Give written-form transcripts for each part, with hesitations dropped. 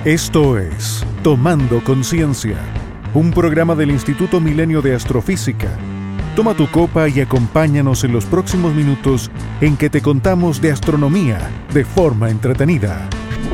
Esto es Tomando Conciencia, un programa del Instituto Milenio de Astrofísica. Toma tu copa y acompáñanos en los próximos minutos en que te contamos de astronomía de forma entretenida.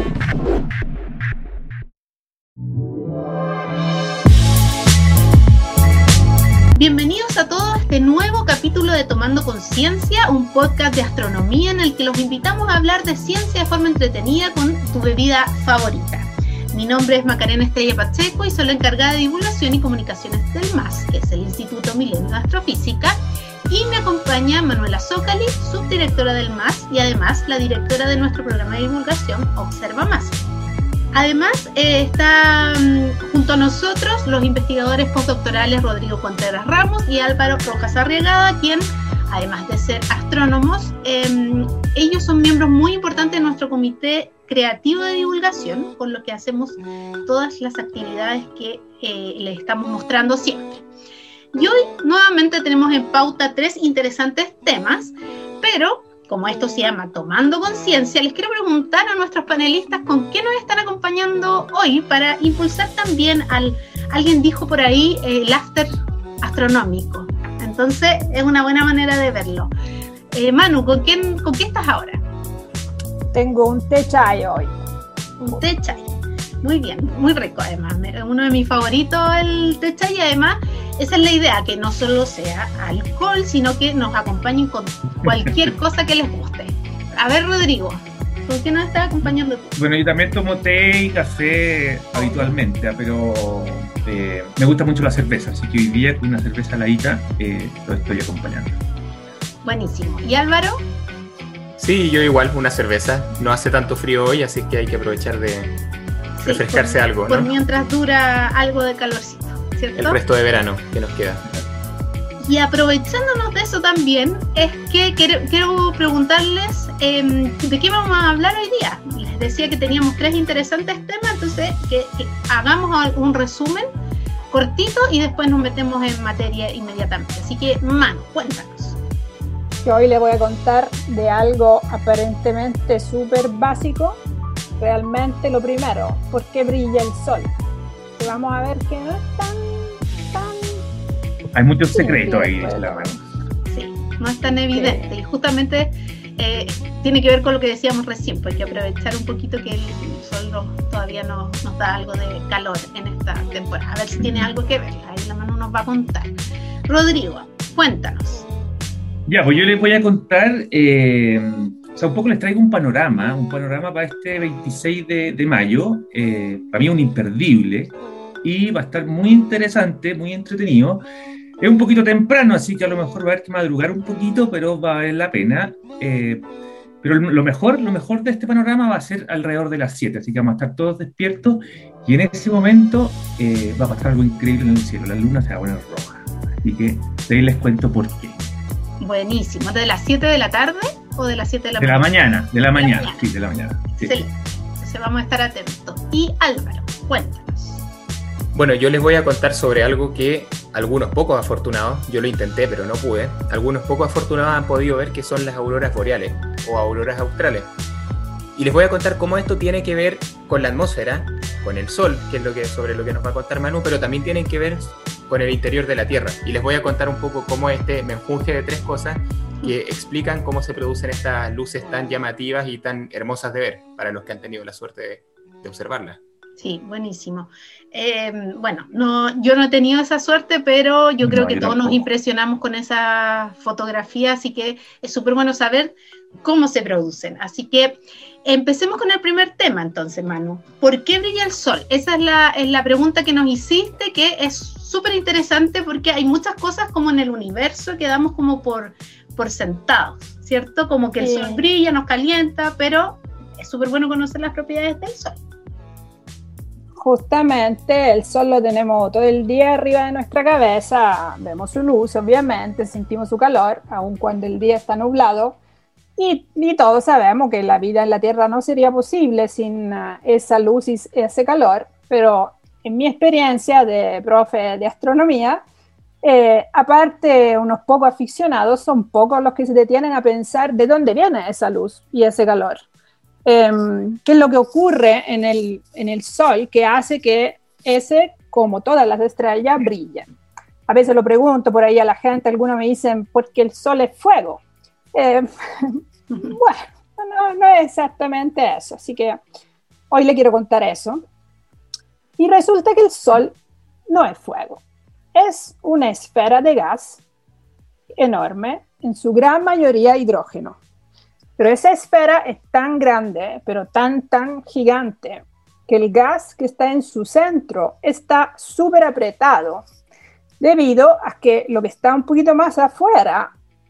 Bienvenidos a todos a este nuevo capítulo de Tomando Conciencia, un podcast de astronomía en el que los invitamos a hablar de ciencia de forma entretenida con tu bebida favorita. Mi nombre es Macarena Estrella Pacheco y soy la encargada de divulgación y comunicaciones del MAS, que es el Instituto Milenio de Astrofísica, y me acompaña Manuela Zócali, subdirectora del MAS y además la directora de nuestro programa de divulgación Observa Más. Además, está junto a nosotros los investigadores postdoctorales Rodrigo Contreras Ramos y Álvaro Rojas Arriagada, quien, además de ser astrónomos, ellos son miembros muy importantes de nuestro comité creativo de divulgación, con lo que hacemos todas las actividades que les estamos mostrando siempre. Y hoy nuevamente tenemos en pauta 3 interesantes temas, pero como esto se llama Tomando Conciencia, les quiero preguntar a nuestros panelistas con qué nos están acompañando hoy para impulsar también alguien dijo por ahí, el after astronómico. Entonces es una buena manera de verlo. Manu, ¿con qué estás ahora? Tengo un té chai hoy. Un té chai. Muy bien, muy rico además. Uno de mis favoritos el té chai y además esa es la idea, que no solo sea alcohol, sino que nos acompañen con cualquier cosa que les guste. A ver, Rodrigo, ¿con qué nos estás acompañando tú? Bueno, yo también tomo té y café habitualmente, pero me gusta mucho la cerveza, así que hoy día con una cerveza heladita lo estoy acompañando. Buenísimo. ¿Y Álvaro? Sí, yo igual, una cerveza. No hace tanto frío hoy, así que hay que aprovechar de refrescarse algo, ¿no? Por mientras dura algo de calorcito, ¿cierto? El resto de verano que nos queda. Y aprovechándonos de eso también, es que quiero preguntarles de qué vamos a hablar hoy día. Les decía que teníamos 3 interesantes temas, entonces que hagamos un resumen cortito y después nos metemos en materia inmediatamente. Así que, Manu, cuéntanos. Yo hoy les voy a contar de algo aparentemente súper básico. Realmente lo primero, ¿por qué brilla el sol? Y vamos a ver que no es tan... Hay muchos secretos ahí, la mano. Sí, no es tan evidente. Y justamente tiene que ver con lo que decíamos recién, pues hay que aprovechar un poquito que el sol todavía nos da algo de calor en esta temporada. A ver si tiene algo que ver. Ahí la mano nos va a contar. Rodrigo, cuéntanos. Ya, pues yo les voy a contar, un poco les traigo un panorama para este 26 de mayo, para mí un imperdible, y va a estar muy interesante, muy entretenido. Es un poquito temprano, así que a lo mejor va a haber que madrugar un poquito, pero va a valer la pena. Pero lo mejor de este panorama va a ser alrededor de las 7, así que vamos a estar todos despiertos, y en ese momento va a pasar algo increíble en el cielo, la luna se va a poner roja, así que de ahí les cuento por qué. Buenísimo. ¿De las 7 de la tarde o de las 7 de la mañana? De la mañana. Sí, de la mañana. Sí. Excelente. Entonces vamos a estar atentos. Y Álvaro, cuéntanos. Bueno, yo les voy a contar sobre algo que algunos pocos afortunados, yo lo intenté pero no pude, algunos pocos afortunados han podido ver, que son las auroras boreales o auroras australes. Y les voy a contar cómo esto tiene que ver con la atmósfera, con el sol, que es sobre lo que nos va a contar Manu, pero también tienen que ver con el interior de la Tierra. Y les voy a contar un poco cómo este menjunje de 3 cosas que explican cómo se producen estas luces tan llamativas y tan hermosas de ver, para los que han tenido la suerte de observarlas. Sí, buenísimo. Yo no he tenido esa suerte, pero yo creo que todos nos impresionamos con esa fotografía, así que es súper bueno saber cómo se producen. Así que empecemos con el primer tema entonces, Manu. ¿Por qué brilla el sol? Esa es la pregunta que nos hiciste, que es súper interesante porque hay muchas cosas como en el universo que damos como por sentados, ¿cierto? Como que el sol brilla, nos calienta, pero es súper bueno conocer las propiedades del sol. Justamente el sol lo tenemos todo el día arriba de nuestra cabeza, vemos su luz, obviamente, sentimos su calor, aun cuando el día está nublado, y todos sabemos que la vida en la Tierra no sería posible sin esa luz y ese calor, pero en mi experiencia de profe de astronomía, aparte unos pocos aficionados, son pocos los que se detienen a pensar de dónde viene esa luz y ese calor. ¿Qué es lo que ocurre en el Sol que hace que ese, como todas las estrellas, brillen? A veces lo pregunto por ahí a la gente, algunos me dicen, porque el Sol es fuego. Bueno, no es exactamente eso, así que hoy le quiero contar eso. Y resulta que el Sol no es fuego, es una esfera de gas enorme, en su gran mayoría hidrógeno. Pero esa esfera es tan grande, pero tan gigante, que el gas que está en su centro está súper apretado, debido a que lo que está un poquito más afuera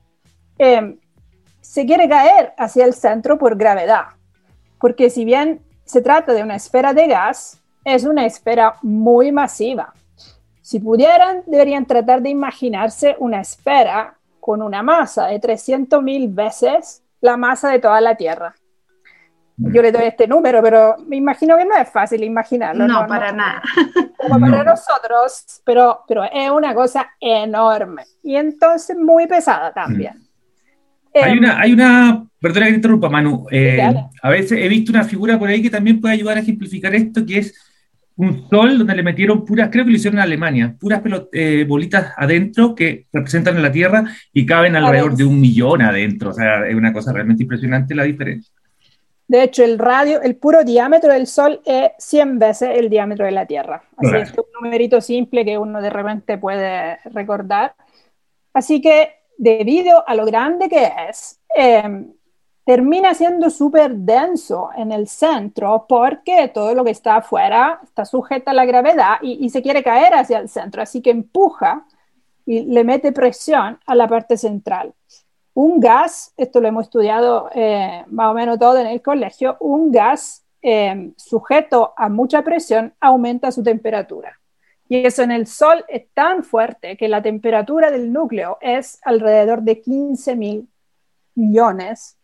se quiere caer hacia el centro por gravedad. Porque si bien se trata de una esfera de gas, es una esfera muy masiva. Si pudieran, deberían tratar de imaginarse una esfera con una masa de 300.000 veces la masa de toda la Tierra. Yo le doy este número, pero me imagino que no es fácil imaginarlo. No, para nada. Como para nosotros, pero es una cosa enorme y entonces muy pesada también. Hay una, perdona que te interrumpa, Manu, a veces he visto una figura por ahí que también puede ayudar a ejemplificar esto, que es un sol donde le metieron puras, creo que lo hicieron en Alemania, puras bolitas adentro que representan a la Tierra y caben alrededor de 1 millón adentro. O sea, es una cosa realmente impresionante la diferencia. De hecho, el puro diámetro del Sol es 100 veces el diámetro de la Tierra. Así claro. Es un numerito simple que uno de repente puede recordar. Así que, debido a lo grande que es, termina siendo súper denso en el centro porque todo lo que está afuera está sujeto a la gravedad y se quiere caer hacia el centro. Así que empuja y le mete presión a la parte central. Un gas, esto lo hemos estudiado más o menos todo en el colegio, un gas sujeto a mucha presión aumenta su temperatura. Y eso en el Sol es tan fuerte que la temperatura del núcleo es alrededor de 15 millones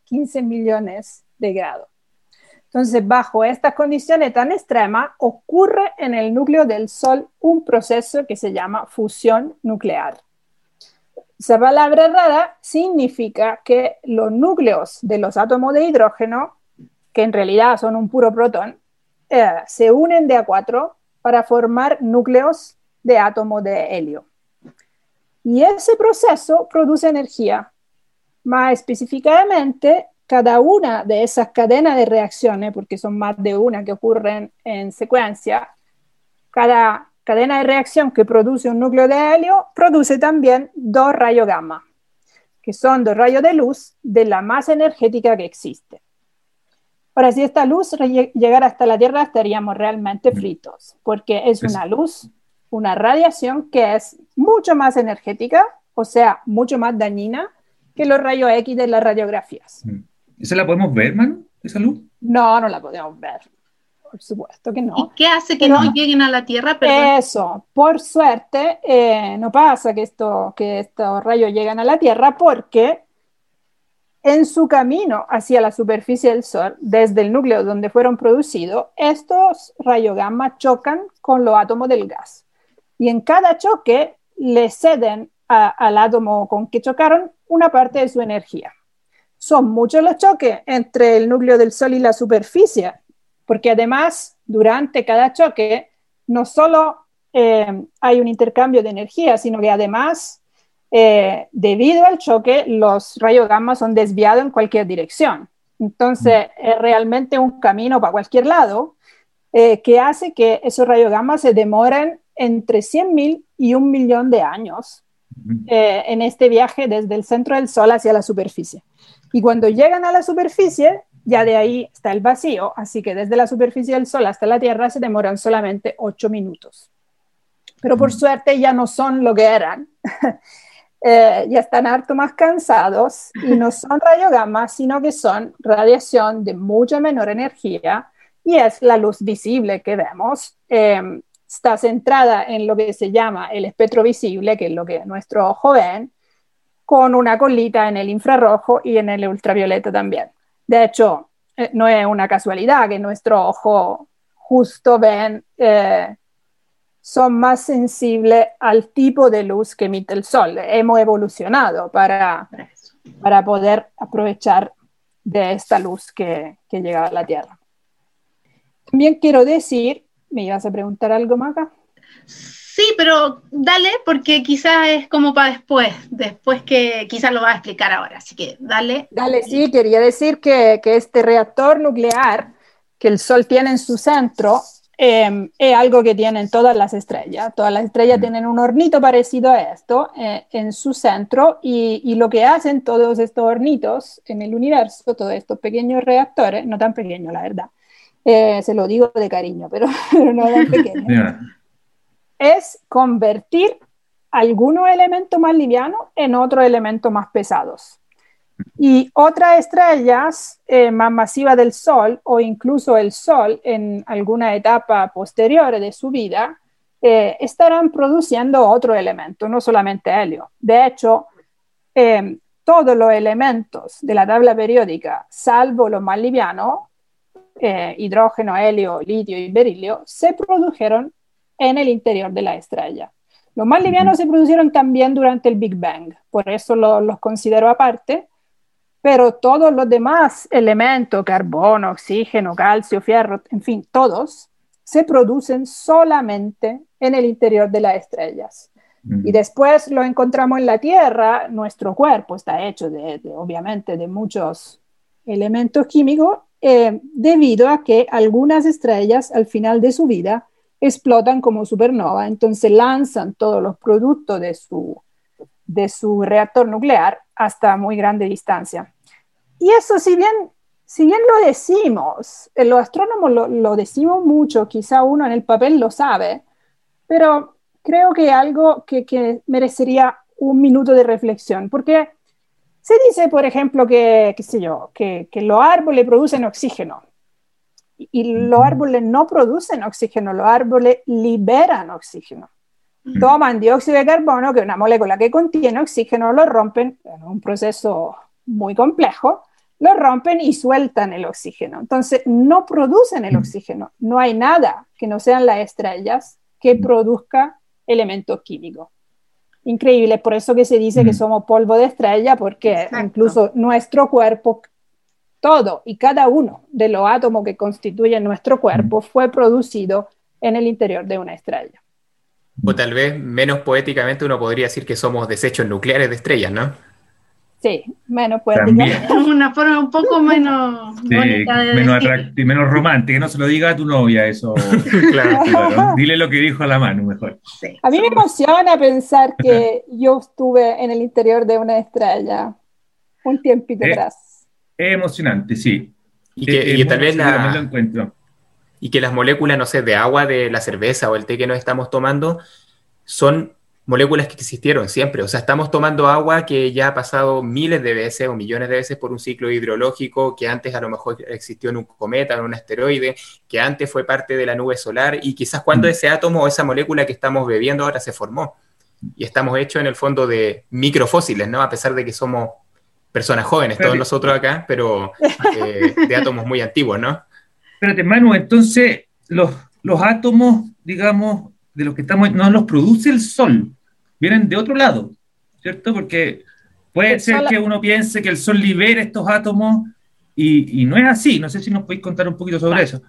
de grados. Entonces, bajo estas condiciones tan extremas, ocurre en el núcleo del Sol un proceso que se llama fusión nuclear. Esa palabra rara significa que los núcleos de los átomos de hidrógeno, que en realidad son un puro protón, se unen de a 4 para formar núcleos de átomos de helio. Y ese proceso produce energía. Más específicamente, cada una de esas cadenas de reacciones, porque son más de una que ocurren en secuencia, cada cadena de reacción que produce un núcleo de helio produce también 2 rayos gamma, que son 2 rayos de luz de la más energética que existe. Ahora, si esta luz llegara hasta la Tierra, estaríamos realmente fritos, porque es una luz, una radiación que es mucho más energética, o sea, mucho más dañina que los rayos X de las radiografías. ¿Esa la podemos ver, Manu, esa luz? No la podemos ver. Por supuesto que no. ¿Y qué hace que no lleguen a la Tierra? Eso, por suerte, no pasa que estos rayos lleguen a la Tierra porque en su camino hacia la superficie del Sol, desde el núcleo donde fueron producidos, estos rayos gamma chocan con los átomos del gas. Y en cada choque le ceden al átomo con que chocaron una parte de su energía. Son muchos los choques entre el núcleo del Sol y la superficie, porque además, durante cada choque, no solo hay un intercambio de energía, sino que además, debido al choque, los rayos gamma son desviados en cualquier dirección. Entonces, es realmente un camino para cualquier lado que hace que esos rayos gamma se demoren entre 100.000 y 1 millón de años en este viaje desde el centro del Sol hacia la superficie. Y cuando llegan a la superficie, ya de ahí está el vacío, así que desde la superficie del Sol hasta la Tierra se demoran solamente 8 minutos. Pero por suerte ya no son lo que eran. Ya están harto más cansados y no son rayos gamma, sino que son radiación de mucha menor energía y es la luz visible que vemos. Está centrada en lo que se llama el espectro visible, que es lo que nuestro ojo ve, con una colita en el infrarrojo y en el ultravioleta también. De hecho, no es una casualidad que nuestro ojo justo ven, son más sensibles al tipo de luz que emite el Sol. Hemos evolucionado para poder aprovechar de esta luz que llega a la Tierra. También quiero decir, ¿me ibas a preguntar algo, Maca? Sí, pero dale, porque quizás es como para después que quizás lo vas a explicar ahora, así que dale. Dale, sí, quería decir que este reactor nuclear que el Sol tiene en su centro es algo que tienen todas las estrellas. Todas las estrellas tienen un hornito parecido a esto en su centro y lo que hacen todos estos hornitos en el universo, todos estos pequeños reactores, no tan pequeños la verdad, se lo digo de cariño, pero no tan pequeños. Yeah. Es convertir algunos elementos más livianos en otros elementos más pesados. Y otras estrellas más masivas del Sol, o incluso el Sol en alguna etapa posterior de su vida, estarán produciendo otro elemento, no solamente helio. De hecho, todos los elementos de la tabla periódica, salvo los más livianos, hidrógeno, helio, litio y berilio, se produjeron en el interior de la estrella. Los más livianos se produjeron también durante el Big Bang, por eso los considero aparte, pero todos los demás elementos, carbono, oxígeno, calcio, fierro, en fin, todos, se producen solamente en el interior de las estrellas. Y después lo encontramos en la Tierra. Nuestro cuerpo está hecho obviamente de muchos elementos químicos, debido a que algunas estrellas al final de su vida explotan como supernova, entonces lanzan todos los productos de su reactor nuclear hasta muy grande distancia. Y eso, si bien lo decimos, los astrónomos lo decimos mucho, quizá uno en el papel lo sabe, pero creo que algo que merecería un minuto de reflexión, porque se dice, por ejemplo, que los árboles producen oxígeno, y los árboles no producen oxígeno, los árboles liberan oxígeno. Toman dióxido de carbono, que es una molécula que contiene oxígeno, lo rompen en un proceso muy complejo, lo rompen y sueltan el oxígeno. Entonces no producen el oxígeno. No hay nada que no sean las estrellas que produzca elementos químicos. Increíble, por eso que se dice que somos polvo de estrella, porque exacto, incluso nuestro cuerpo, todo y cada uno de los átomos que constituyen nuestro cuerpo fue producido en el interior de una estrella. O tal vez, menos poéticamente, uno podría decir que somos desechos nucleares de estrellas, ¿no? Sí, menos poéticamente. Una forma un poco menos bonita de menos atractiva, menos romántica. No se lo diga a tu novia eso. Claro. Dile lo que dijo a la mano mejor. Sí. A mí me emociona pensar que yo estuve en el interior de una estrella un tiempito atrás. Es emocionante, sí. Y que tal vez lo encuentro. Y que las moléculas, no sé, de agua de la cerveza o el té que nos estamos tomando son moléculas que existieron siempre. O sea, estamos tomando agua que ya ha pasado miles de veces o millones de veces por un ciclo hidrológico, que antes a lo mejor existió en un cometa, en un asteroide, que antes fue parte de la nube solar, y quizás cuando ese átomo o esa molécula que estamos bebiendo ahora se formó. Y estamos hechos en el fondo de microfósiles, ¿no? A pesar de que somos personas jóvenes, todos nosotros acá, pero de átomos muy antiguos, ¿no? Espérate, Manu, entonces los átomos, digamos, de los que estamos, no los produce el Sol, vienen de otro lado, ¿cierto? Porque puede ser que uno piense que el Sol libera estos átomos y no es así. No sé si nos podéis contar un poquito sobre eso.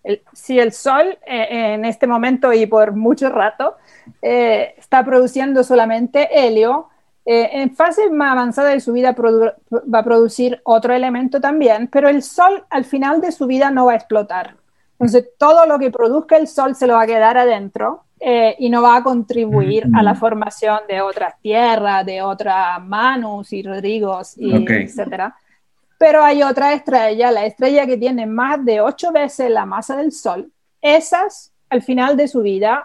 Sí, el Sol en este momento y por mucho rato está produciendo solamente helio. En fase más avanzada de su vida va a producir otro elemento también, pero el Sol al final de su vida no va a explotar. Entonces todo lo que produzca el Sol se lo va a quedar adentro y no va a contribuir a la formación de otras tierras, de otras Manus y Rodrigos, etcétera. Pero hay otra estrella, la estrella que tiene más de 8 veces la masa del Sol. Esas, al final de su vida,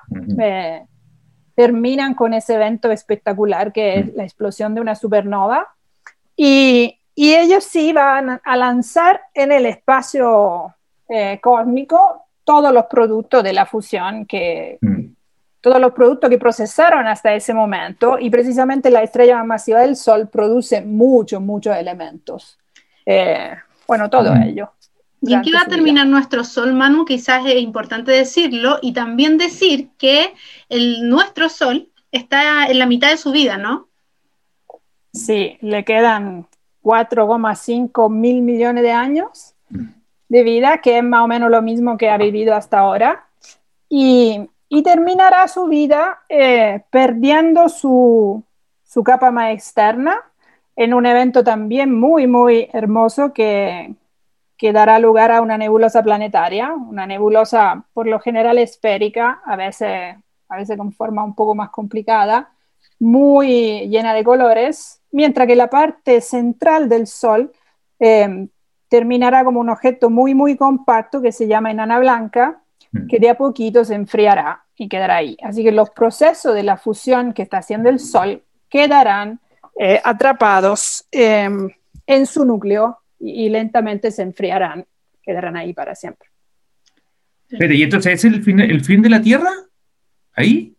terminan con ese evento espectacular que es la explosión de una supernova, y ellos sí van a lanzar en el espacio cósmico todos los productos de la fusión, todos los productos que procesaron hasta ese momento, y precisamente la estrella más masiva del Sol produce muchos muchos elementos. Todo ello. ¿Y en qué va a terminar nuestro Sol, Manu? Quizás es importante decirlo, y también decir que nuestro Sol está en la mitad de su vida, ¿no? Sí, le quedan 4,5 mil millones de años de vida, que es más o menos lo mismo que ha vivido hasta ahora, y terminará su vida perdiendo su capa más externa en un evento también muy, muy hermoso que dará lugar a una nebulosa planetaria, una nebulosa por lo general esférica, a veces con forma un poco más complicada, muy llena de colores, mientras que la parte central del Sol terminará como un objeto muy, muy compacto que se llama enana blanca, que de a poquito se enfriará y quedará ahí. Así que los procesos de la fusión que está haciendo el Sol quedarán atrapados en su núcleo y lentamente se enfriarán, quedarán ahí para siempre. Pero, ¿y entonces es el fin de la Tierra? ¿Ahí?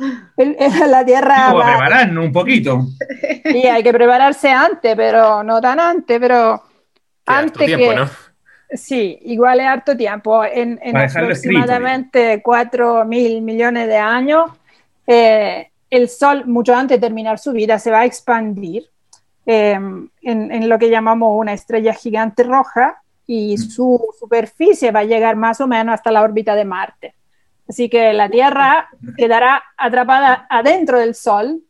La Tierra va a prepararnos un poquito. Sí, hay que prepararse antes, pero no tan antes, pero antes tiempo, ¿no? Sí, igual es harto tiempo. En aproximadamente 4.000 millones de años, el Sol, mucho antes de terminar su vida, se va a expandir en lo que llamamos una estrella gigante roja, y su superficie va a llegar más o menos hasta la órbita de Marte. Así que la Tierra quedará atrapada adentro del Sol.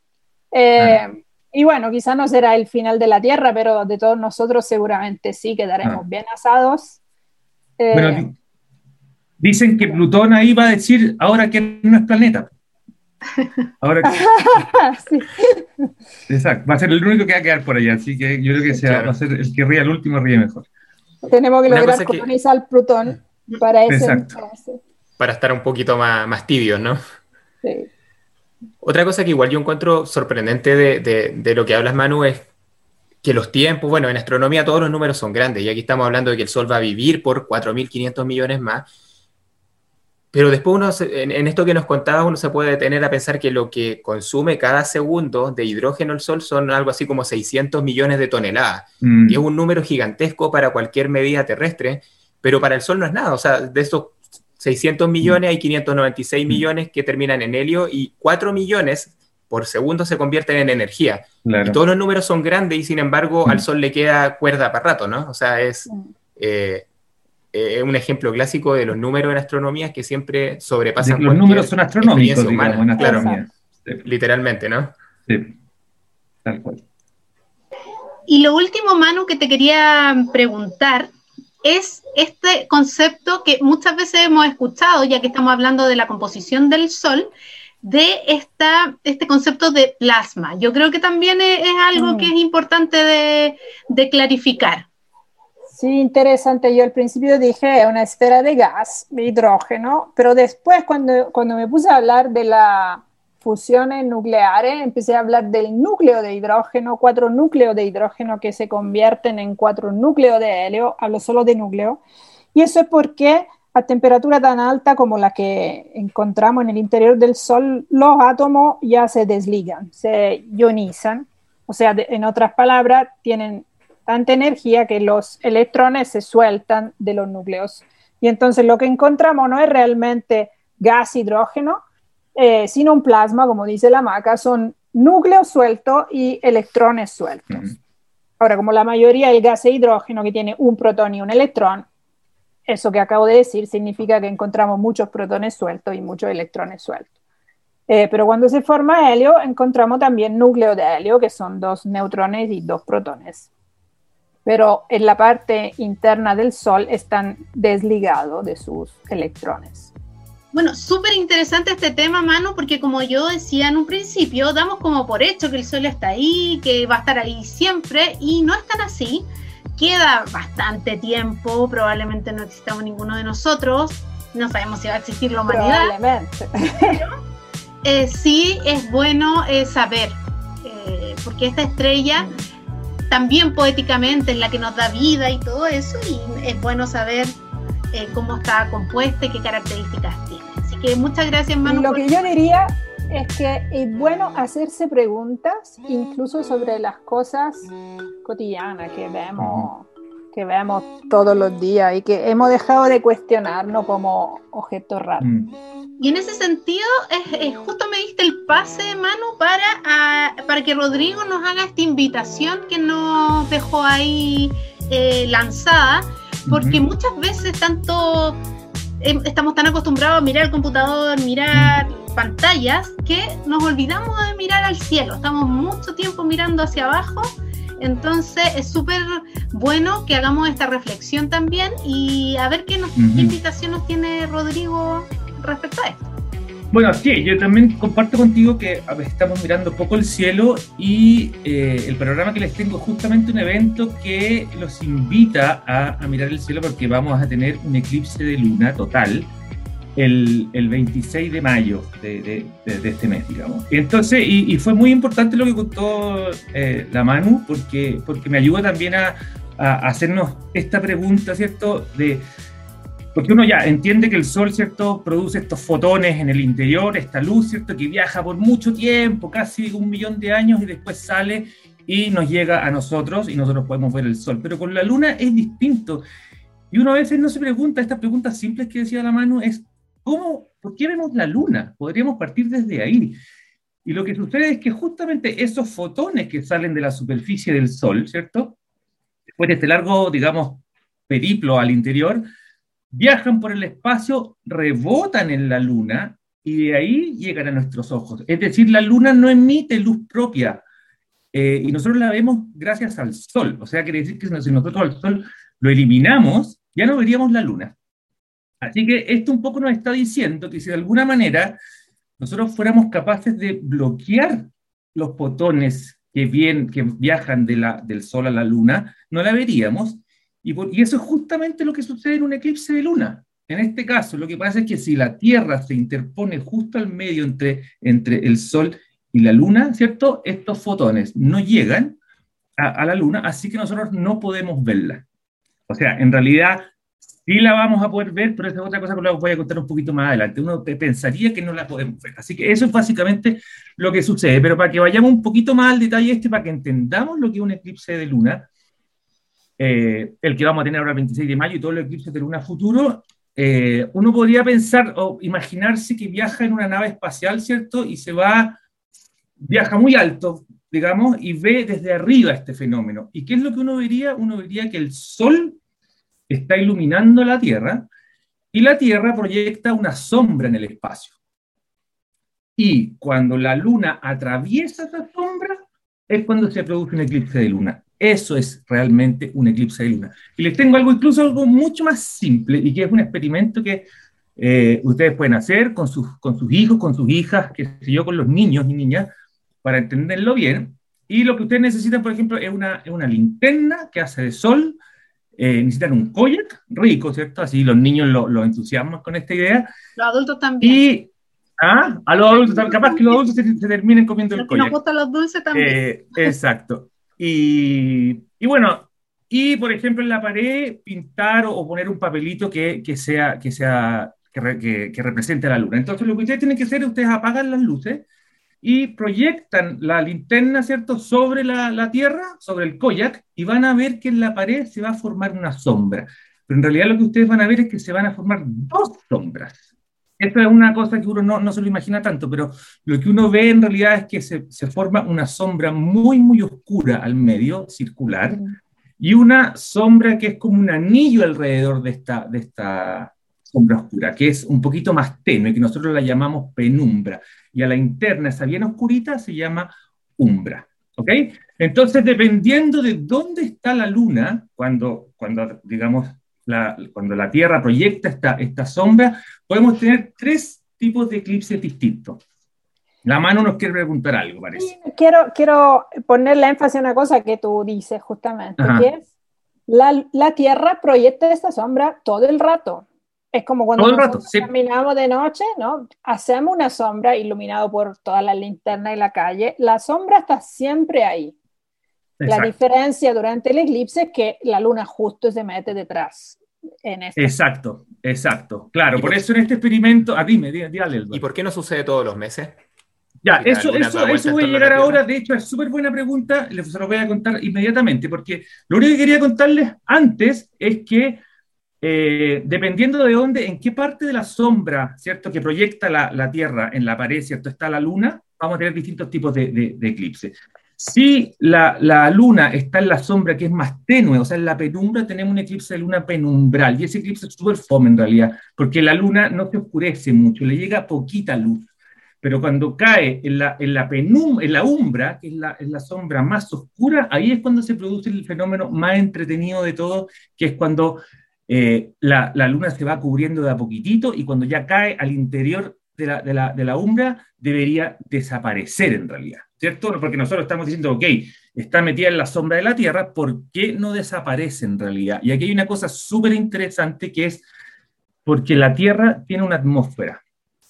Y bueno, quizá no será el final de la Tierra, pero de todos nosotros seguramente sí quedaremos bien asados. Bueno, dicen que Plutón ahí va a decir ahora que no es planeta. Ahora que... Sí. Exacto, va a ser el único que va a quedar por allá, así que yo creo que va a ser el que ríe al último, ríe mejor. Tenemos que lograr colonizar Plutón para ese entonces. Para estar un poquito más tibios, ¿no? Sí. Otra cosa que igual yo encuentro sorprendente de lo que hablas, Manu, es que los tiempos, bueno, en astronomía todos los números son grandes, y aquí estamos hablando de que el Sol va a vivir por 4.500 millones más, pero después en esto que nos contabas, uno se puede detener a pensar que lo que consume cada segundo de hidrógeno el Sol son algo así como 600 millones de toneladas, que es un número gigantesco para cualquier medida terrestre, pero para el Sol no es nada. O sea, de esos 600 millones hay 596 millones que terminan en helio, y 4 millones por segundo se convierten en energía. Claro. Y todos los números son grandes, y sin embargo al Sol le queda cuerda para rato, ¿no? O sea, es un ejemplo clásico de los números en astronomía que siempre sobrepasan. Los números son astronómicos, digamos, en astronomía. Claro, literalmente, ¿no? Sí, tal cual. Y lo último, Manu, que te quería preguntar es este concepto que muchas veces hemos escuchado, ya que estamos hablando de la composición del Sol, de este concepto de plasma. Yo creo que también es algo que es importante de clarificar. Sí, interesante. Yo al principio dije una esfera de gas, de hidrógeno, pero después cuando me puse a hablar de las fusiones nucleares, empecé a hablar del núcleo de hidrógeno, 4 núcleos de hidrógeno que se convierten en 4 núcleos de helio, hablo solo de núcleo, y eso es porque a temperatura tan alta como la que encontramos en el interior del Sol, los átomos ya se desligan, se ionizan, o sea, en otras palabras, tienen tanta energía que los electrones se sueltan de los núcleos. Y entonces lo que encontramos no es realmente gas hidrógeno, sino un plasma, como dice la maca, son núcleos sueltos y electrones sueltos. Ahora, como la mayoría del gas es hidrógeno, que tiene un protón y un electrón, eso que acabo de decir significa que encontramos muchos protones sueltos y muchos electrones sueltos. Pero cuando se forma helio, encontramos también núcleo de helio, que son 2 neutrones y 2 protones. Pero en la parte interna del Sol están desligados de sus electrones. Bueno, súper interesante este tema, Manu, porque como yo decía en un principio, damos como por hecho que el Sol está ahí, que va a estar ahí siempre, y no es tan así. Queda bastante tiempo, probablemente no existamos ninguno de nosotros, no sabemos si va a existir la humanidad. Probablemente. Pero sí es bueno saber, porque esta estrella también poéticamente es la que nos da vida y todo eso, y es bueno saber cómo está compuesta y qué características tiene. Así que muchas gracias, Manu. Lo que yo diría es que es bueno hacerse preguntas incluso sobre las cosas cotidianas que vemos que vemos todos los días y que hemos dejado de cuestionarnos como objetos raros. Y en ese sentido, justo me diste el pase, Manu, para que Rodrigo nos haga esta invitación que nos dejó ahí lanzada, porque muchas veces estamos tan acostumbrados a mirar el computador, mirar pantallas, que nos olvidamos de mirar al cielo. Estamos mucho tiempo mirando hacia abajo. Entonces es súper bueno que hagamos esta reflexión también y a ver qué invitación nos tiene Rodrigo respecto a esto. Bueno, sí, yo también comparto contigo que estamos mirando poco el cielo y el panorama que les tengo es justamente un evento que los invita a mirar el cielo, porque vamos a tener un eclipse de luna total el 26 de mayo de este mes, digamos. Entonces, y fue muy importante lo que contó la Manu, porque me ayuda también a hacernos esta pregunta, ¿cierto? Porque uno ya entiende que el Sol, ¿cierto?, produce estos fotones en el interior, esta luz, ¿cierto?, que viaja por mucho tiempo, casi 1 millón de años, y después sale y nos llega a nosotros, y nosotros podemos ver el Sol. Pero con la Luna es distinto. Y uno a veces no se pregunta, estas preguntas simples que decía la Manu, es ¿por qué vemos la Luna? Podríamos partir desde ahí. Y lo que sucede es que justamente esos fotones que salen de la superficie del Sol, ¿cierto?, después de este largo, digamos, periplo al interior, viajan por el espacio, rebotan en la Luna y de ahí llegan a nuestros ojos. Es decir, la Luna no emite luz propia y nosotros la vemos gracias al Sol. O sea, quiere decir que si nosotros al Sol lo eliminamos, ya no veríamos la Luna. Así que esto un poco nos está diciendo que si de alguna manera nosotros fuéramos capaces de bloquear los fotones que viajan del Sol a la Luna, no la veríamos. Y eso es justamente lo que sucede en un eclipse de luna. En este caso, lo que pasa es que si la Tierra se interpone justo al medio entre el Sol y la Luna, ¿cierto?, estos fotones no llegan a la Luna, así que nosotros no podemos verla. O sea, en realidad sí la vamos a poder ver, pero esa es otra cosa que les voy a contar un poquito más adelante. Uno pensaría que no la podemos ver. Así que eso es básicamente lo que sucede. Pero para que vayamos un poquito más al detalle para que entendamos lo que es un eclipse de luna, el que vamos a tener ahora el 26 de mayo y todos los eclipses de luna futuro, uno podría pensar o imaginarse que viaja en una nave espacial, ¿cierto? Y viaja muy alto, digamos, y ve desde arriba este fenómeno. ¿Y qué es lo que uno vería? Uno vería que el Sol está iluminando la Tierra y la Tierra proyecta una sombra en el espacio. Y cuando la Luna atraviesa esa sombra es cuando se produce un eclipse de luna. Eso es realmente un eclipse de luna. Y les tengo algo mucho más simple y que es un experimento que ustedes pueden hacer con sus hijos, con sus hijas, qué sé yo, con los niños y niñas, para entenderlo bien. Y lo que ustedes necesitan, por ejemplo, es una linterna que hace de sol. Necesitan un kayak rico, ¿cierto? Así los niños lo entusiasman con esta idea. Los adultos también. Y a los adultos, capaz que los adultos se terminen comiendo el kayak. Nos gustan los dulces también. Exacto. Y bueno, y por ejemplo en la pared pintar o poner un papelito que represente a la luna. Entonces lo que ustedes tienen que hacer es ustedes apagan las luces y proyectan la linterna, ¿cierto?, sobre la Tierra, sobre el kayak, y van a ver que en la pared se va a formar una sombra. Pero en realidad lo que ustedes van a ver es que se van a formar 2 sombras. Esto es una cosa que uno no se lo imagina tanto, pero lo que uno ve en realidad es que se forma una sombra muy, muy oscura al medio, circular, y una sombra que es como un anillo alrededor de esta sombra oscura, que es un poquito más tenue, que nosotros la llamamos penumbra, y a la interna, esa bien oscurita, se llama umbra, ¿ok? Entonces, dependiendo de dónde está la luna, cuando digamos, cuando la Tierra proyecta esta sombra, podemos tener 3 tipos de eclipses distintos. La Manu nos quiere preguntar algo, parece. Quiero ponerle énfasis a una cosa que tú dices justamente, Ajá. que es la Tierra proyecta esta sombra todo el rato. Es como cuando caminamos de noche, ¿no? Hacemos una sombra iluminado por toda la linterna y la calle. La sombra está siempre ahí. Exacto. La diferencia durante el eclipse es que la luna justo se mete detrás. Exacto. Claro, por eso en este experimento... Dime, Aldo. ¿Y por qué no sucede todos los meses? Ya, Si la luna da eso vueltas en voy a torno a llegar la Tierra. ahora. De hecho, es súper buena pregunta. Se lo voy a contar inmediatamente, porque lo único que quería contarles antes es que dependiendo de dónde, en qué parte de la sombra, ¿cierto?, que proyecta la Tierra en la pared, ¿cierto?, está la Luna, vamos a tener distintos tipos de eclipses. Si la Luna está en la sombra que es más tenue, o sea, en la penumbra, tenemos un eclipse de Luna penumbral, y ese eclipse es súper fome en realidad, porque la Luna no se oscurece mucho, le llega poquita luz. Pero cuando cae en la umbra, que es la sombra más oscura, ahí es cuando se produce el fenómeno más entretenido de todo, que es cuando la luna se va cubriendo de a poquitito y cuando ya cae al interior de la umbra, debería desaparecer en realidad, ¿cierto? Porque nosotros estamos diciendo, ok, está metida en la sombra de la Tierra, ¿por qué no desaparece en realidad? Y aquí hay una cosa súper interesante que es porque la Tierra tiene una atmósfera.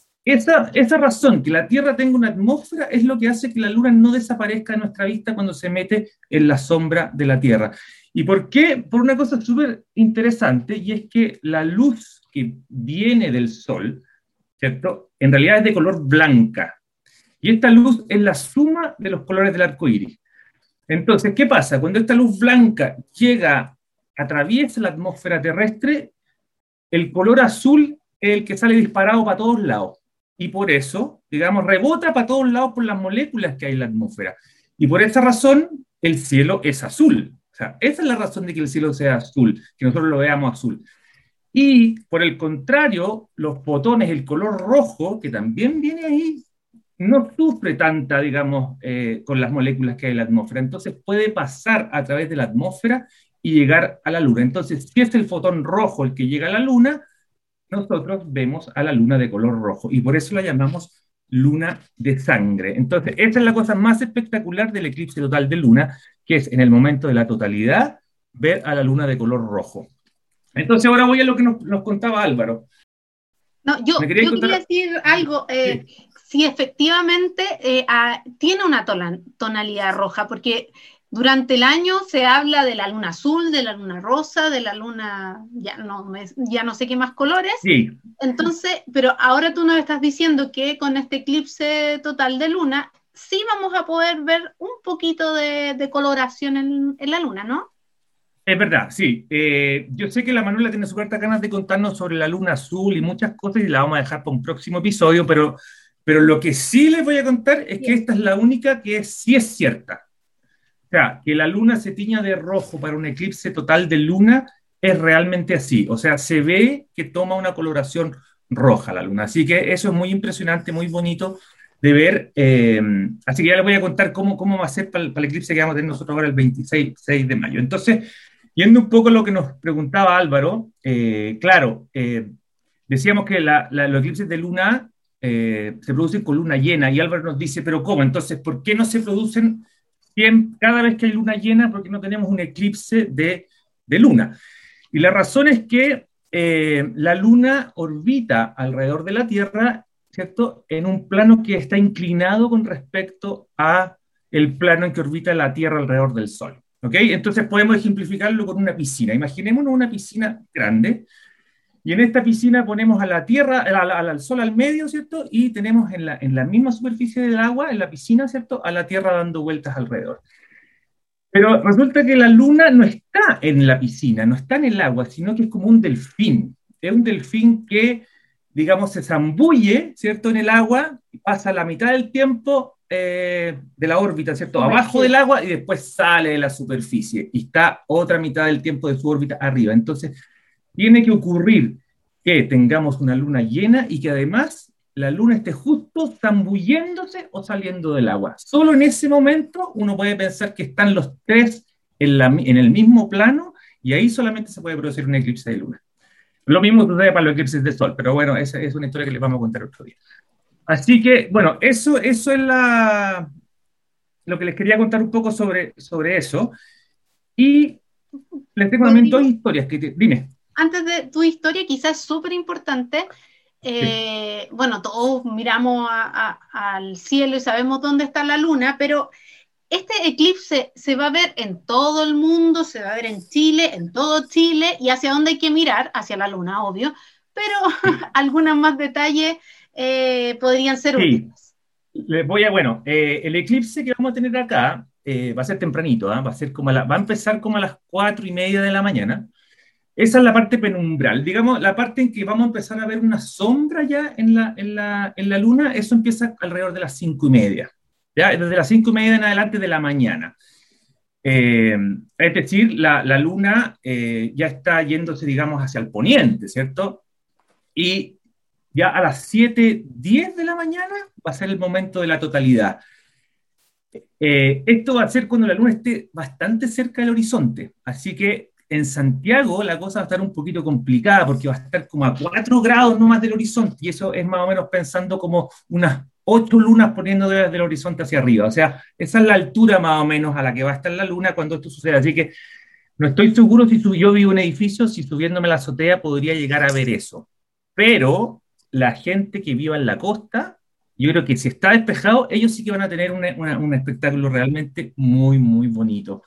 Esa razón, que la Tierra tenga una atmósfera, es lo que hace que la Luna no desaparezca de nuestra vista cuando se mete en la sombra de la Tierra. ¿Y por qué? Por una cosa súper interesante, y es que la luz que viene del Sol, ¿cierto?, en realidad es de color blanca. Y esta luz es la suma de los colores del arco iris. Entonces, ¿qué pasa? Cuando esta luz blanca atraviesa la atmósfera terrestre, el color azul es el que sale disparado para todos lados. Y por eso, digamos, rebota para todos lados por las moléculas que hay en la atmósfera. Y por esa razón, el cielo es azul. O sea, esa es la razón de que el cielo sea azul, que nosotros lo veamos azul. Y, por el contrario, los fotones, el color rojo, que también viene ahí, no sufre tanta, digamos, con las moléculas que hay en la atmósfera. Entonces puede pasar a través de la atmósfera y llegar a la Luna. Entonces, si es el fotón rojo el que llega a la Luna, nosotros vemos a la Luna de color rojo. Y por eso la llamamos luna de sangre. Entonces, esa es la cosa más espectacular del eclipse total de Luna, que es en el momento de la totalidad, ver a la Luna de color rojo. Entonces, ahora voy a lo que nos contaba Álvaro. No, yo quería decir algo. Sí. Si efectivamente tiene una tonalidad roja, porque durante el año se habla de la luna azul, de la luna rosa, de la luna, ya no sé qué más colores. Sí. Entonces, pero ahora tú nos estás diciendo que con este eclipse total de luna, sí vamos a poder ver un poquito de coloración en la luna, ¿no? Es verdad, sí. Yo sé que la Manuela tiene súper ganas de contarnos sobre la luna azul y muchas cosas y la vamos a dejar para un próximo episodio, pero lo que sí les voy a contar es que esta es la única que sí es cierta. O sea, que la luna se tiña de rojo para un eclipse total de luna es realmente así. O sea, se ve que toma una coloración roja la luna. Así que eso es muy impresionante, muy bonito de ver. Así que ya les voy a contar cómo va a ser para el eclipse que vamos a tener nosotros ahora el 26 de mayo. Entonces, yendo un poco a lo que nos preguntaba Álvaro, claro, decíamos que los eclipses de luna se producen con luna llena, y Álvaro nos dice, pero ¿cómo? Entonces, ¿por qué no se producen cada vez que hay luna llena? Porque no tenemos un eclipse de luna. Y la razón es que la luna orbita alrededor de la Tierra, ¿cierto?, en un plano que está inclinado con respecto a el plano en que orbita la Tierra alrededor del Sol. ¿Ok? Entonces podemos ejemplificarlo con una piscina. Imaginémonos una piscina grande, y en esta piscina ponemos a la Tierra, al Sol al medio, ¿cierto? Y tenemos en la misma superficie del agua, en la piscina, ¿cierto?, a la Tierra dando vueltas alrededor. Pero resulta que la Luna no está en la piscina, no está en el agua, sino que es como un delfín. Es un delfín que, digamos, se zambulle, ¿cierto?, en el agua, y pasa la mitad del tiempo de la órbita, ¿cierto?, abajo del agua, y después sale de la superficie, y está otra mitad del tiempo de su órbita arriba. Entonces, tiene que ocurrir que tengamos una luna llena y que además la luna esté justo zambulléndose o saliendo del agua. Solo en ese momento uno puede pensar que están los tres en el mismo plano, y ahí solamente se puede producir un eclipse de luna. Lo mismo sucede para los eclipses de sol, pero bueno, esa es una historia que les vamos a contar otro día. Así que, bueno, eso es lo que les quería contar un poco sobre eso. Y les tengo también dos historias. Dime. Antes de tu historia, quizás es súper importante. Bueno, todos miramos al cielo y sabemos dónde está la luna, pero este eclipse se va a ver en todo el mundo, se va a ver en Chile, en todo Chile, y hacia dónde hay que mirar, hacia la luna, obvio, pero algunos más detalles podrían ser útiles. El eclipse que vamos a tener acá va a ser tempranito, ¿ah? Va a ser va a empezar como a las 4:30 de la mañana. Esa es la parte penumbral, digamos, la parte en que vamos a empezar a ver una sombra ya en la luna. Eso empieza alrededor de las 5:30, ¿ya? Desde las 5:30 en adelante de la mañana. Es decir, la luna ya está yéndose, digamos, hacia el poniente, ¿cierto? Y ya a las 7:10 de la mañana va a ser el momento de la totalidad. Esto va a ser cuando la luna esté bastante cerca del horizonte, así que en Santiago la cosa va a estar un poquito complicada porque va a estar como a 4 grados no más del horizonte, y eso es más o menos pensando como unas 8 lunas poniendo desde el horizonte hacia arriba. O sea, esa es la altura más o menos a la que va a estar la luna cuando esto suceda. Así que no estoy seguro si yo vivo en un edificio, si subiéndome a la azotea podría llegar a ver eso. Pero la gente que viva en la costa, yo creo que si está despejado, ellos sí que van a tener un espectáculo realmente muy, muy bonito.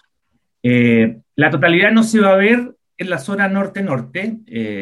La totalidad no se va a ver en la zona norte-norte.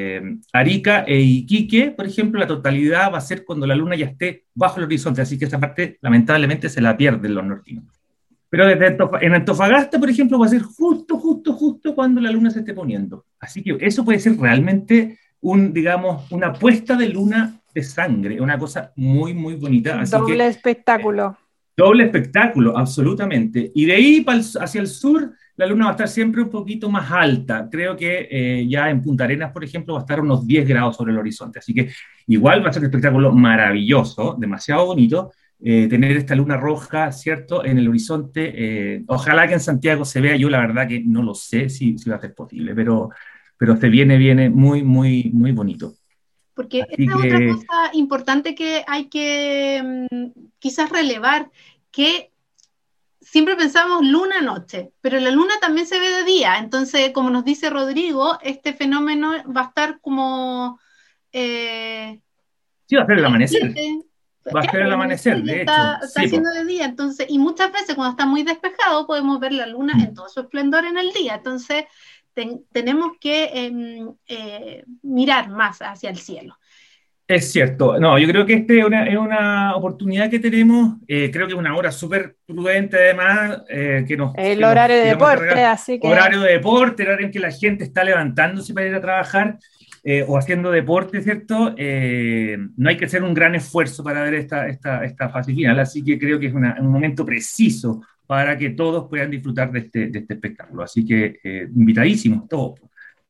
Arica e Iquique, por ejemplo, la totalidad va a ser cuando la luna ya esté bajo el horizonte, así que esa parte lamentablemente se la pierden los nortinos. Pero en Antofagasta, por ejemplo, va a ser justo cuando la luna se esté poniendo. Así que eso puede ser realmente digamos, una puesta de luna de sangre, una cosa muy, muy bonita. Así Doble espectáculo. Doble espectáculo, absolutamente. Y de ahí hacia el sur, la luna va a estar siempre un poquito más alta. Creo que ya en Punta Arenas, por ejemplo, va a estar unos 10 grados sobre el horizonte. Así que igual va a ser un espectáculo maravilloso, demasiado bonito, tener esta luna roja, ¿cierto?, en el horizonte. Ojalá que en Santiago se vea. Yo la verdad que no lo sé si va a ser posible, pero se viene muy, muy, muy bonito. Porque esta es otra cosa importante que hay que quizás relevar, que siempre pensamos luna-noche, pero la luna también se ve de día. Entonces, como nos dice Rodrigo, este fenómeno va a estar como... sí, va a ser el amanecer. Va a ser el amanecer, de hecho. Está haciendo de día, entonces, y muchas veces cuando está muy despejado podemos ver la luna en todo su esplendor en el día. Entonces, tenemos que mirar más hacia el cielo. Es cierto. No, yo creo que esta es una oportunidad que tenemos. Creo que es una hora súper prudente, además. El horario de deporte, así que... Horario de deporte, horario en que la gente está levantándose para ir a trabajar o haciendo deporte, ¿cierto? No hay que hacer un gran esfuerzo para ver esta fase final, así que creo que es un momento preciso para que todos puedan disfrutar de este espectáculo. Así que invitadísimos todos.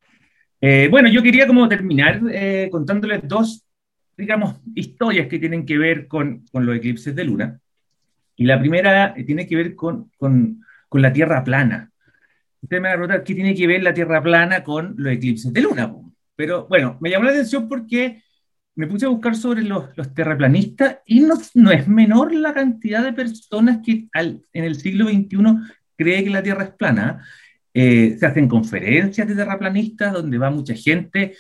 Bueno, yo quería como terminar contándoles dos, digamos, historias que tienen que ver con los eclipses de luna. Y la primera tiene que ver con la Tierra plana. Ustedes me van a preguntar qué tiene que ver la Tierra plana con los eclipses de luna. Pero bueno, me llamó la atención porque me puse a buscar sobre los terraplanistas y no es menor la cantidad de personas que en el siglo XXI cree que la Tierra es plana. Se hacen conferencias de terraplanistas donde va mucha gente.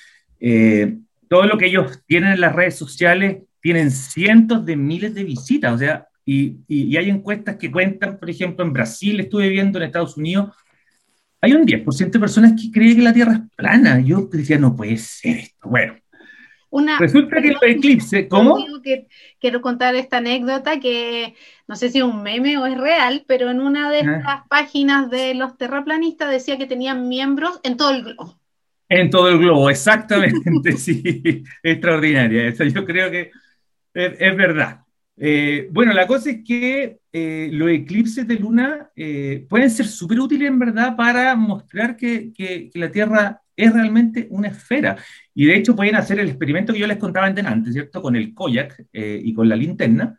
Todo lo que ellos tienen en las redes sociales tienen cientos de miles de visitas. O sea, y hay encuestas que cuentan, por ejemplo, en Brasil, estuve viendo, en Estados Unidos, hay un 10% de personas que creen que la Tierra es plana. Yo decía, no puede ser esto. Bueno, resulta que los eclipses, ¿cómo? Quiero contar esta anécdota que no sé si es un meme o es real, pero en una de estas páginas de los terraplanistas decía que tenían miembros en todo el globo. En todo el globo, exactamente, sí, extraordinaria. Eso yo creo que es verdad. Bueno, la cosa es que los eclipses de luna pueden ser súper útiles en verdad para mostrar que la Tierra es realmente una esfera. Y de hecho pueden hacer el experimento que yo les contaba antes, ¿cierto? Con el kayak y con la linterna.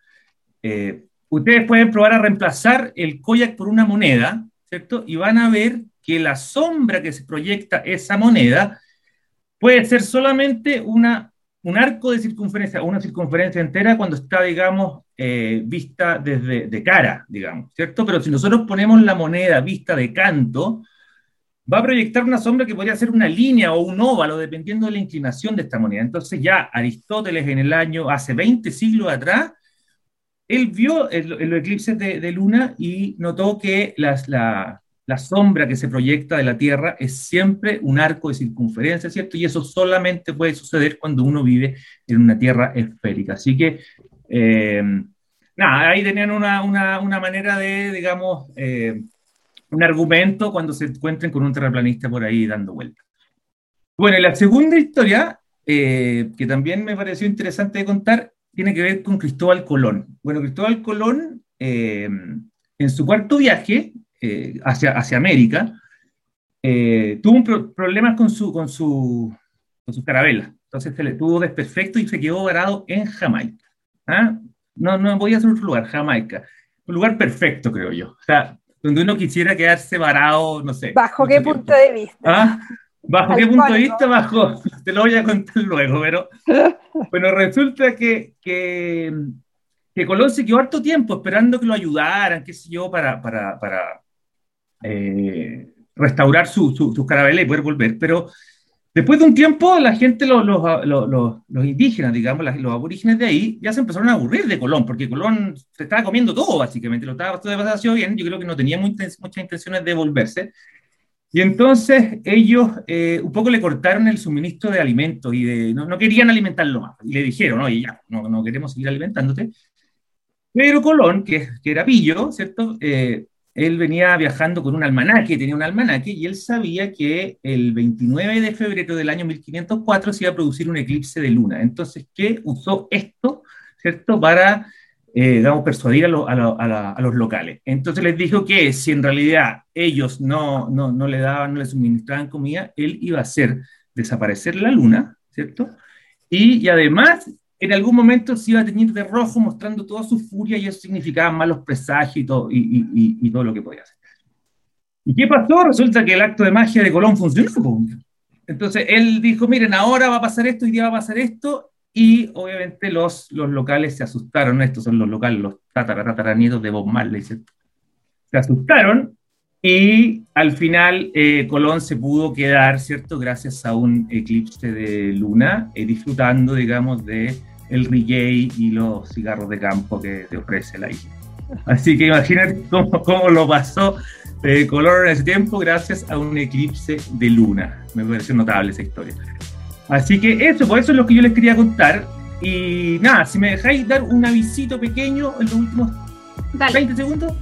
Ustedes pueden probar a reemplazar el kayak por una moneda, ¿cierto? Y van a ver que la sombra que se proyecta esa moneda puede ser solamente un arco de circunferencia, o una circunferencia entera cuando está, digamos, vista de cara, digamos, ¿cierto? Pero si nosotros ponemos la moneda vista de canto, va a proyectar una sombra que podría ser una línea o un óvalo, dependiendo de la inclinación de esta moneda. Entonces ya Aristóteles hace 20 siglos atrás, él vio los eclipses de luna y notó que la sombra que se proyecta de la Tierra es siempre un arco de circunferencia, ¿cierto? Y eso solamente puede suceder cuando uno vive en una Tierra esférica. Así que nada, ahí tenían una manera de, digamos, un argumento cuando se encuentren con un terraplanista por ahí dando vueltas. Bueno, y la segunda historia, que también me pareció interesante de contar, tiene que ver con Cristóbal Colón. Bueno, Cristóbal Colón, en su cuarto viaje hacia América, tuvo problemas con su carabela. Entonces se le tuvo desperfecto y se quedó varado en Jamaica. ¿Ah? No voy a hacer otro lugar, Jamaica. Un lugar perfecto, creo yo. O sea, donde uno quisiera quedarse varado, no sé. ¿Bajo qué tiempo. punto de vista? ¿Ah? ¿Bajo qué punto de vista? Te lo voy a contar luego, pero bueno, resulta que Colón se quedó harto tiempo esperando que lo ayudaran, qué sé yo, para restaurar sus carabelas y poder volver, pero después de un tiempo la gente, los indígenas, digamos, los aborígenes de ahí, ya se empezaron a aburrir de Colón, porque Colón se estaba comiendo todo, básicamente, lo estaba pasando bien, yo creo que no tenía muchas intenciones de volverse, y entonces ellos un poco le cortaron el suministro de alimentos y no querían alimentarlo más, y le dijeron, oye, ya, no queremos seguir alimentándote, pero Colón, que era pillo, ¿cierto?, él venía viajando con un almanaque, tenía un almanaque, y él sabía que el 29 de febrero del año 1504 se iba a producir un eclipse de luna. Entonces, ¿qué usó esto, ¿cierto?, para, digamos, persuadir a los locales? Entonces les dijo que si en realidad ellos no le suministraban comida, él iba a hacer desaparecer la luna, ¿cierto? Y además, en algún momento se iba a teñir de rojo mostrando toda su furia y eso significaba malos presagios y todo lo que podía hacer. ¿Y qué pasó? Resulta que el acto de magia de Colón funcionó. Entonces él dijo, miren, ahora va a pasar esto, hoy día va a pasar esto, y obviamente los locales se asustaron. Estos son los locales, los tataranietos de Bob Marley, ¿cierto? Se asustaron y al final Colón se pudo quedar, ¿cierto?, gracias a un eclipse de luna, disfrutando, digamos, de el reggae y los cigarros de campo que te ofrece la isla. Así que imagínate cómo lo pasó Colón en ese tiempo gracias a un eclipse de luna. Me pareció notable esa historia. Así que eso es lo que yo les quería contar. Y nada, si me dejáis dar un avisito pequeño en los últimos 20 segundos.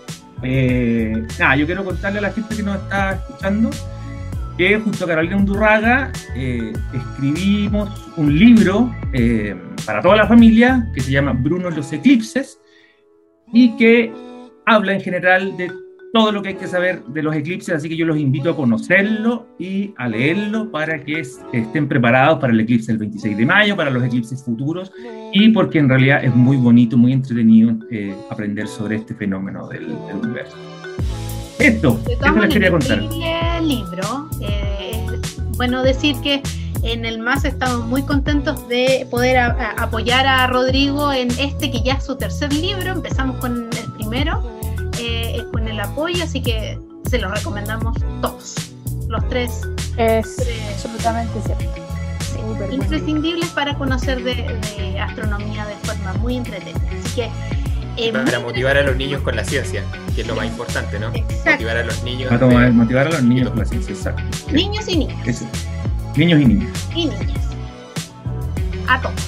Yo quiero contarle a la gente que nos está escuchando que junto a Carolina Undurraga escribimos un libro para toda la familia que se llama Bruno y los eclipses y que habla en general de todo lo que hay que saber de los eclipses, así que yo los invito a conocerlo y a leerlo para que estén preparados para el eclipse del 26 de mayo, para los eclipses futuros, y porque en realidad es muy bonito, muy entretenido aprender sobre este fenómeno del universo. Eso les quería contar. Libro. Bueno, decir que en el MAS estamos muy contentos de poder apoyar a Rodrigo en que ya es su tercer libro. Empezamos con el primero, con el apoyo, así que se lo recomendamos todos, los tres. Es absolutamente cierto. Sí, imprescindibles para conocer de astronomía de forma muy entretenida. Así que para motivar a los niños con la ciencia, que es lo más importante, ¿no? Exacto. Motivar a los niños. Motivar a los niños con la ciencia, exacto. Niños y niñas. Eso. Niños y niñas. Y niñas. A todos.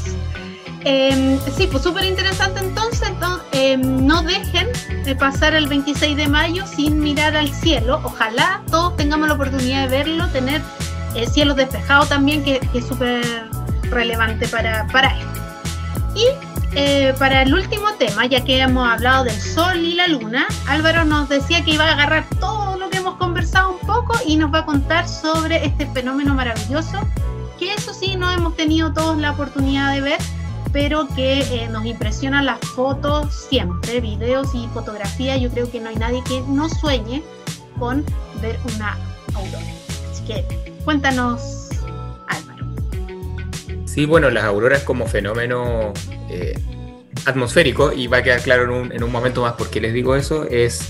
Sí, pues súper interesante entonces. No dejen de pasar el 26 de mayo sin mirar al cielo. Ojalá todos tengamos la oportunidad de verlo, tener cielos despejados también, que es súper relevante para esto. Y para el último tema, ya que hemos hablado del sol y la luna, Álvaro nos decía que iba a agarrar todo lo que hemos conversado un poco y nos va a contar sobre este fenómeno maravilloso, que eso sí no hemos tenido todos la oportunidad de ver, pero que nos impresionan las fotos siempre, videos y fotografías. Yo creo que no hay nadie que no sueñe con ver una aurora. Así que cuéntanos, Álvaro. Sí, bueno, las auroras como fenómeno atmosférico, y va a quedar claro en un momento más por qué les digo eso,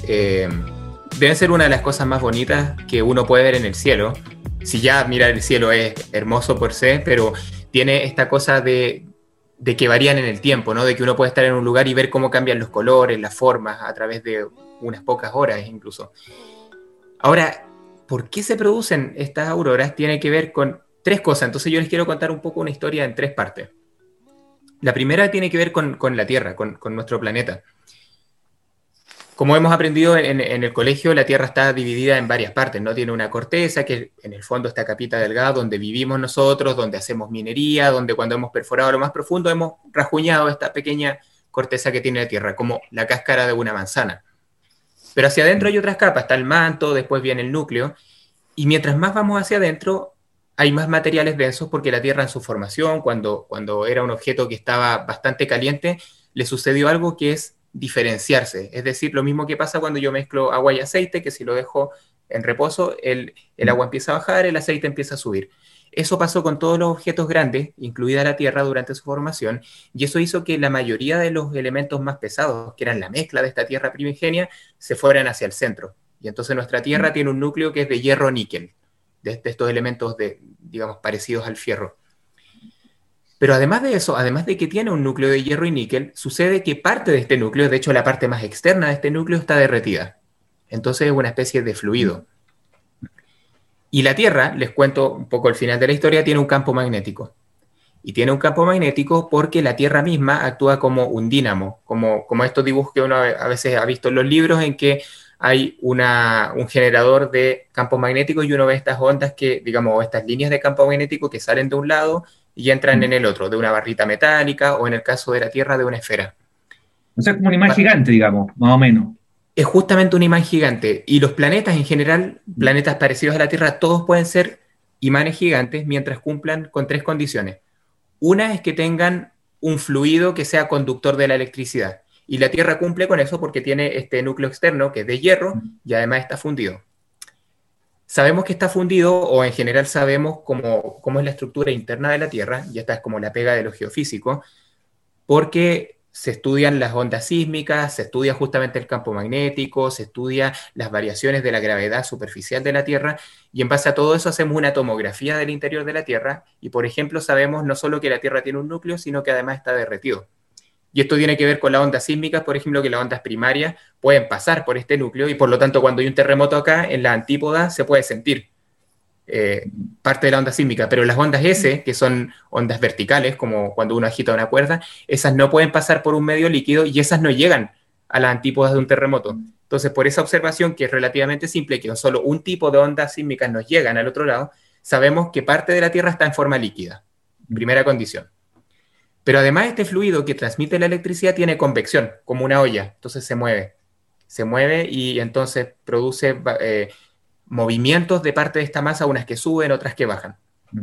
deben ser una de las cosas más bonitas que uno puede ver en el cielo. Si ya mirar el cielo es hermoso por sí, pero tiene esta cosa de que varían en el tiempo, ¿no? De que uno puede estar en un lugar y ver cómo cambian los colores, las formas, a través de unas pocas horas incluso. Ahora, ¿por qué se producen estas auroras? Tiene que ver con tres cosas. Entonces yo les quiero contar un poco una historia en tres partes. La primera tiene que ver con la Tierra, con nuestro planeta. Como hemos aprendido en el colegio, la Tierra está dividida en varias partes, ¿no? Tiene una corteza, que en el fondo esta capita delgada donde vivimos nosotros, donde hacemos minería, donde cuando hemos perforado lo más profundo hemos rajuñado esta pequeña corteza que tiene la Tierra, como la cáscara de una manzana. Pero hacia adentro hay otras capas, está el manto, después viene el núcleo, y mientras más vamos hacia adentro, hay más materiales densos porque la Tierra en su formación, cuando era un objeto que estaba bastante caliente, le sucedió algo que es diferenciarse. Es decir, lo mismo que pasa cuando yo mezclo agua y aceite, que si lo dejo en reposo, el agua empieza a bajar, el aceite empieza a subir. Eso pasó con todos los objetos grandes, incluida la Tierra durante su formación, y eso hizo que la mayoría de los elementos más pesados, que eran la mezcla de esta Tierra primigenia, se fueran hacia el centro. Y entonces nuestra Tierra tiene un núcleo que es de hierro-níquel, de estos elementos digamos, parecidos al fierro. Pero además de eso, además de que tiene un núcleo de hierro y níquel, sucede que parte de este núcleo, de hecho la parte más externa de este núcleo, está derretida. Entonces es una especie de fluido. Y la Tierra, les cuento un poco el final de la historia, tiene un campo magnético. Y tiene un campo magnético porque la Tierra misma actúa como un dínamo, como estos dibujos que uno a veces ha visto en los libros en que hay un generador de campo magnético y uno ve estas ondas que, digamos, estas líneas de campo magnético que salen de un lado y entran en el otro, de una barrita metálica o en el caso de la Tierra de una esfera. O sea, como un imán gigante, digamos, más o menos. Es justamente un imán gigante. Y los planetas en general, planetas parecidos a la Tierra, todos pueden ser imanes gigantes mientras cumplan con 3 condiciones. Una es que tengan un fluido que sea conductor de la electricidad. Y la Tierra cumple con eso porque tiene este núcleo externo que es de hierro y además está fundido. Sabemos que está fundido, o en general sabemos cómo es la estructura interna de la Tierra, y esta es como la pega de los geofísicos, porque se estudian las ondas sísmicas, se estudia justamente el campo magnético, se estudia las variaciones de la gravedad superficial de la Tierra, y en base a todo eso hacemos una tomografía del interior de la Tierra, y por ejemplo sabemos no solo que la Tierra tiene un núcleo, sino que además está derretido. Y esto tiene que ver con las ondas sísmicas, por ejemplo, que las ondas primarias pueden pasar por este núcleo y por lo tanto cuando hay un terremoto acá, en la antípoda se puede sentir parte de la onda sísmica, pero las ondas S, que son ondas verticales, como cuando uno agita una cuerda, esas no pueden pasar por un medio líquido y esas no llegan a las antípodas de un terremoto. Entonces, por esa observación, que es relativamente simple, que solo un tipo de ondas sísmicas nos llegan al otro lado, sabemos que parte de la Tierra está en forma líquida. Primera condición. Pero además este fluido que transmite la electricidad tiene convección, como una olla, entonces se mueve y entonces produce movimientos de parte de esta masa, unas que suben, otras que bajan.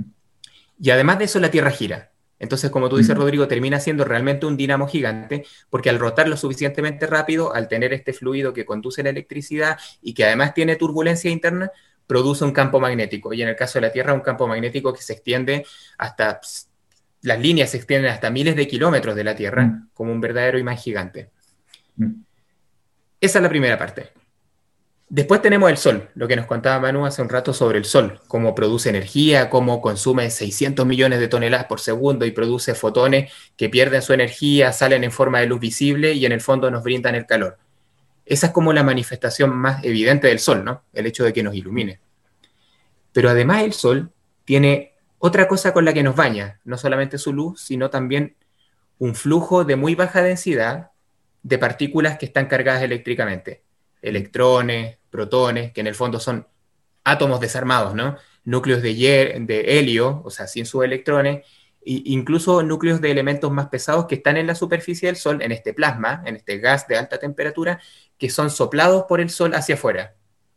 Y además de eso la Tierra gira. Entonces, como tú dices, Rodrigo, termina siendo realmente un dínamo gigante, porque al rotar lo suficientemente rápido, al tener este fluido que conduce la electricidad y que además tiene turbulencia interna, produce un campo magnético. Y en el caso de la Tierra, un campo magnético que se extiende hasta... Las líneas se extienden hasta miles de kilómetros de la Tierra, como un verdadero imán gigante. Esa es la primera parte. Después tenemos el Sol, lo que nos contaba Manu hace un rato sobre el Sol, cómo produce energía, cómo consume 600 millones de toneladas por segundo y produce fotones que pierden su energía, salen en forma de luz visible y en el fondo nos brindan el calor. Esa es como la manifestación más evidente del Sol, ¿no? El hecho de que nos ilumine. Pero además el Sol tiene otra cosa con la que nos baña, no solamente su luz, sino también un flujo de muy baja densidad de partículas que están cargadas eléctricamente. Electrones, protones, que en el fondo son átomos desarmados, ¿no? Núcleos de helio, o sea, sin sus electrones, e incluso núcleos de elementos más pesados que están en la superficie del Sol, en este plasma, en este gas de alta temperatura, que son soplados por el Sol hacia afuera.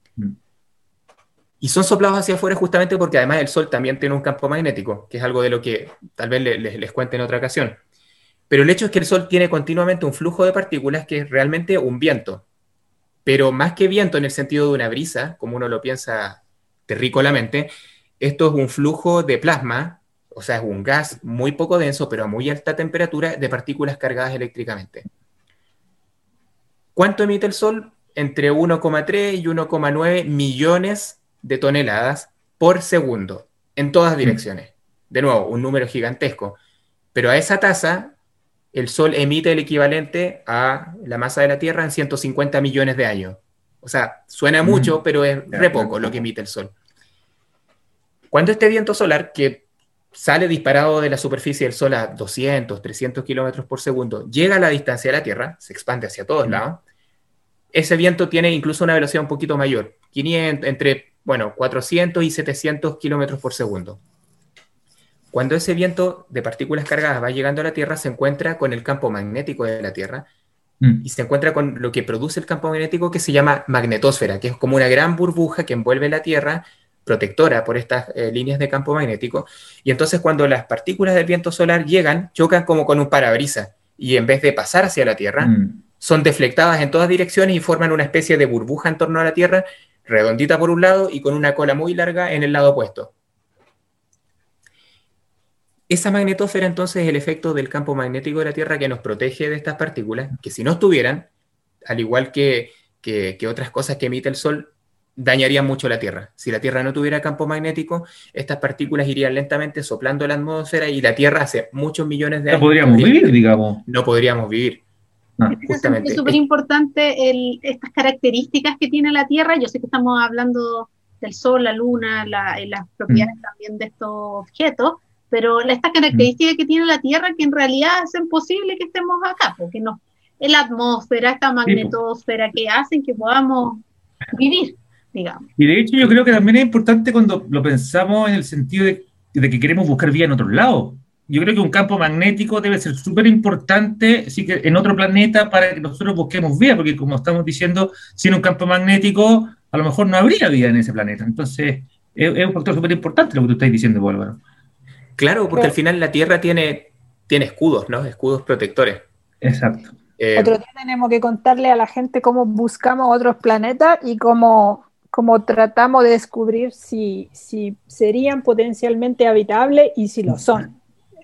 Y son soplados hacia afuera justamente porque además el Sol también tiene un campo magnético, que es algo de lo que tal vez les cuente en otra ocasión. Pero el hecho es que el Sol tiene continuamente un flujo de partículas que es realmente un viento. Pero más que viento en el sentido de una brisa, como uno lo piensa terrícolamente, esto es un flujo de plasma, o sea, es un gas muy poco denso, pero a muy alta temperatura, de partículas cargadas eléctricamente. ¿Cuánto emite el Sol? Entre 1,3 y 1,9 millones de toneladas por segundo, en todas direcciones. De nuevo, un número gigantesco. Pero a esa tasa, el Sol emite el equivalente a la masa de la Tierra en 150 millones de años. O sea, suena mucho, pero es re poco lo que emite el Sol. Cuando este viento solar, que sale disparado de la superficie del Sol a 200, 300 kilómetros por segundo, llega a la distancia de la Tierra, se expande hacia todos lados. Ese viento tiene incluso una velocidad un poquito mayor, 500, entre 400 y 700 kilómetros por segundo. Cuando ese viento de partículas cargadas va llegando a la Tierra, se encuentra con el campo magnético de la Tierra y se encuentra con lo que produce el campo magnético, que se llama magnetosfera, que es como una gran burbuja que envuelve la Tierra, protectora por estas líneas de campo magnético. Y entonces cuando las partículas del viento solar llegan, chocan como con un parabrisas, y en vez de pasar hacia la Tierra, son deflectadas en todas direcciones y forman una especie de burbuja en torno a la Tierra, redondita por un lado y con una cola muy larga en el lado opuesto. Esa magnetosfera entonces es el efecto del campo magnético de la Tierra que nos protege de estas partículas, que si no estuvieran, al igual que otras cosas que emite el Sol, dañarían mucho la Tierra. Si la Tierra no tuviera campo magnético, estas partículas irían lentamente soplando la atmósfera y la Tierra hace muchos millones de años... No podríamos vivir, digamos. No podríamos vivir. Es súper importante estas características que tiene la Tierra. Yo sé que estamos hablando del Sol, la Luna, las propiedades también de estos objetos, pero estas características que tiene la Tierra que en realidad hacen posible que estemos acá, porque la atmósfera, esta magnetosfera, que hacen que podamos vivir, digamos. Y de hecho yo creo que también es importante cuando lo pensamos en el sentido de que queremos buscar vida en otros lados. Yo creo que un campo magnético debe ser súper importante en otro planeta para que nosotros busquemos vida, porque como estamos diciendo, sin un campo magnético a lo mejor no habría vida en ese planeta. Entonces es un factor súper importante lo que tú estás diciendo, Álvaro. Claro, porque al final la Tierra tiene escudos, ¿no? Escudos protectores. Exacto. Otro día tenemos que contarle a la gente cómo buscamos otros planetas y cómo tratamos de descubrir si serían potencialmente habitables y si lo son.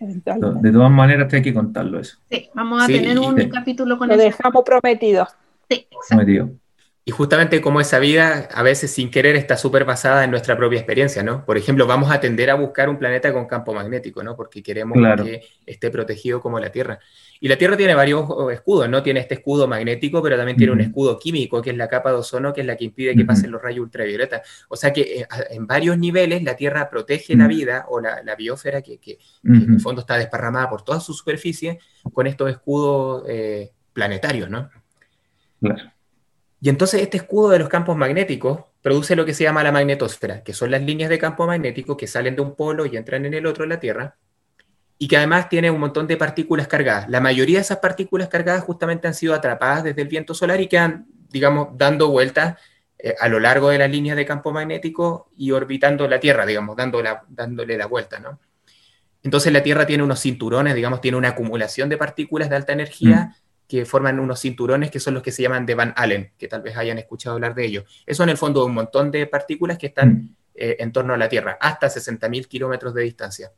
De todas maneras hay que contarlo eso. Sí, vamos a tener un capítulo con eso. Lo dejamos prometido. Sí, exacto. Prometido. Y justamente como esa vida, a veces sin querer, está súper basada en nuestra propia experiencia, ¿no? Por ejemplo, vamos a tender a buscar un planeta con campo magnético, ¿no? Porque queremos que esté protegido como la Tierra. Y la Tierra tiene varios escudos, ¿no? Tiene este escudo magnético, pero también tiene un escudo químico, que es la capa de ozono, que es la que impide que pasen los rayos ultravioleta. O sea que en varios niveles la Tierra protege la vida, o la biosfera, que en el fondo está desparramada por toda su superficie, con estos escudos planetarios, ¿no? Claro. Y entonces este escudo de los campos magnéticos produce lo que se llama la magnetosfera, que son las líneas de campo magnético que salen de un polo y entran en el otro, en la Tierra, y que además tiene un montón de partículas cargadas. La mayoría de esas partículas cargadas justamente han sido atrapadas desde el viento solar y quedan, digamos, dando vueltas a lo largo de las líneas de campo magnético y orbitando la Tierra, digamos, dándole la vuelta, ¿no? Entonces la Tierra tiene unos cinturones, digamos, tiene una acumulación de partículas de alta energía que forman unos cinturones que son los que se llaman de Van Allen, que tal vez hayan escuchado hablar de ellos. Eso en el fondo es un montón de partículas que están en torno a la Tierra, hasta 60.000 kilómetros de distancia.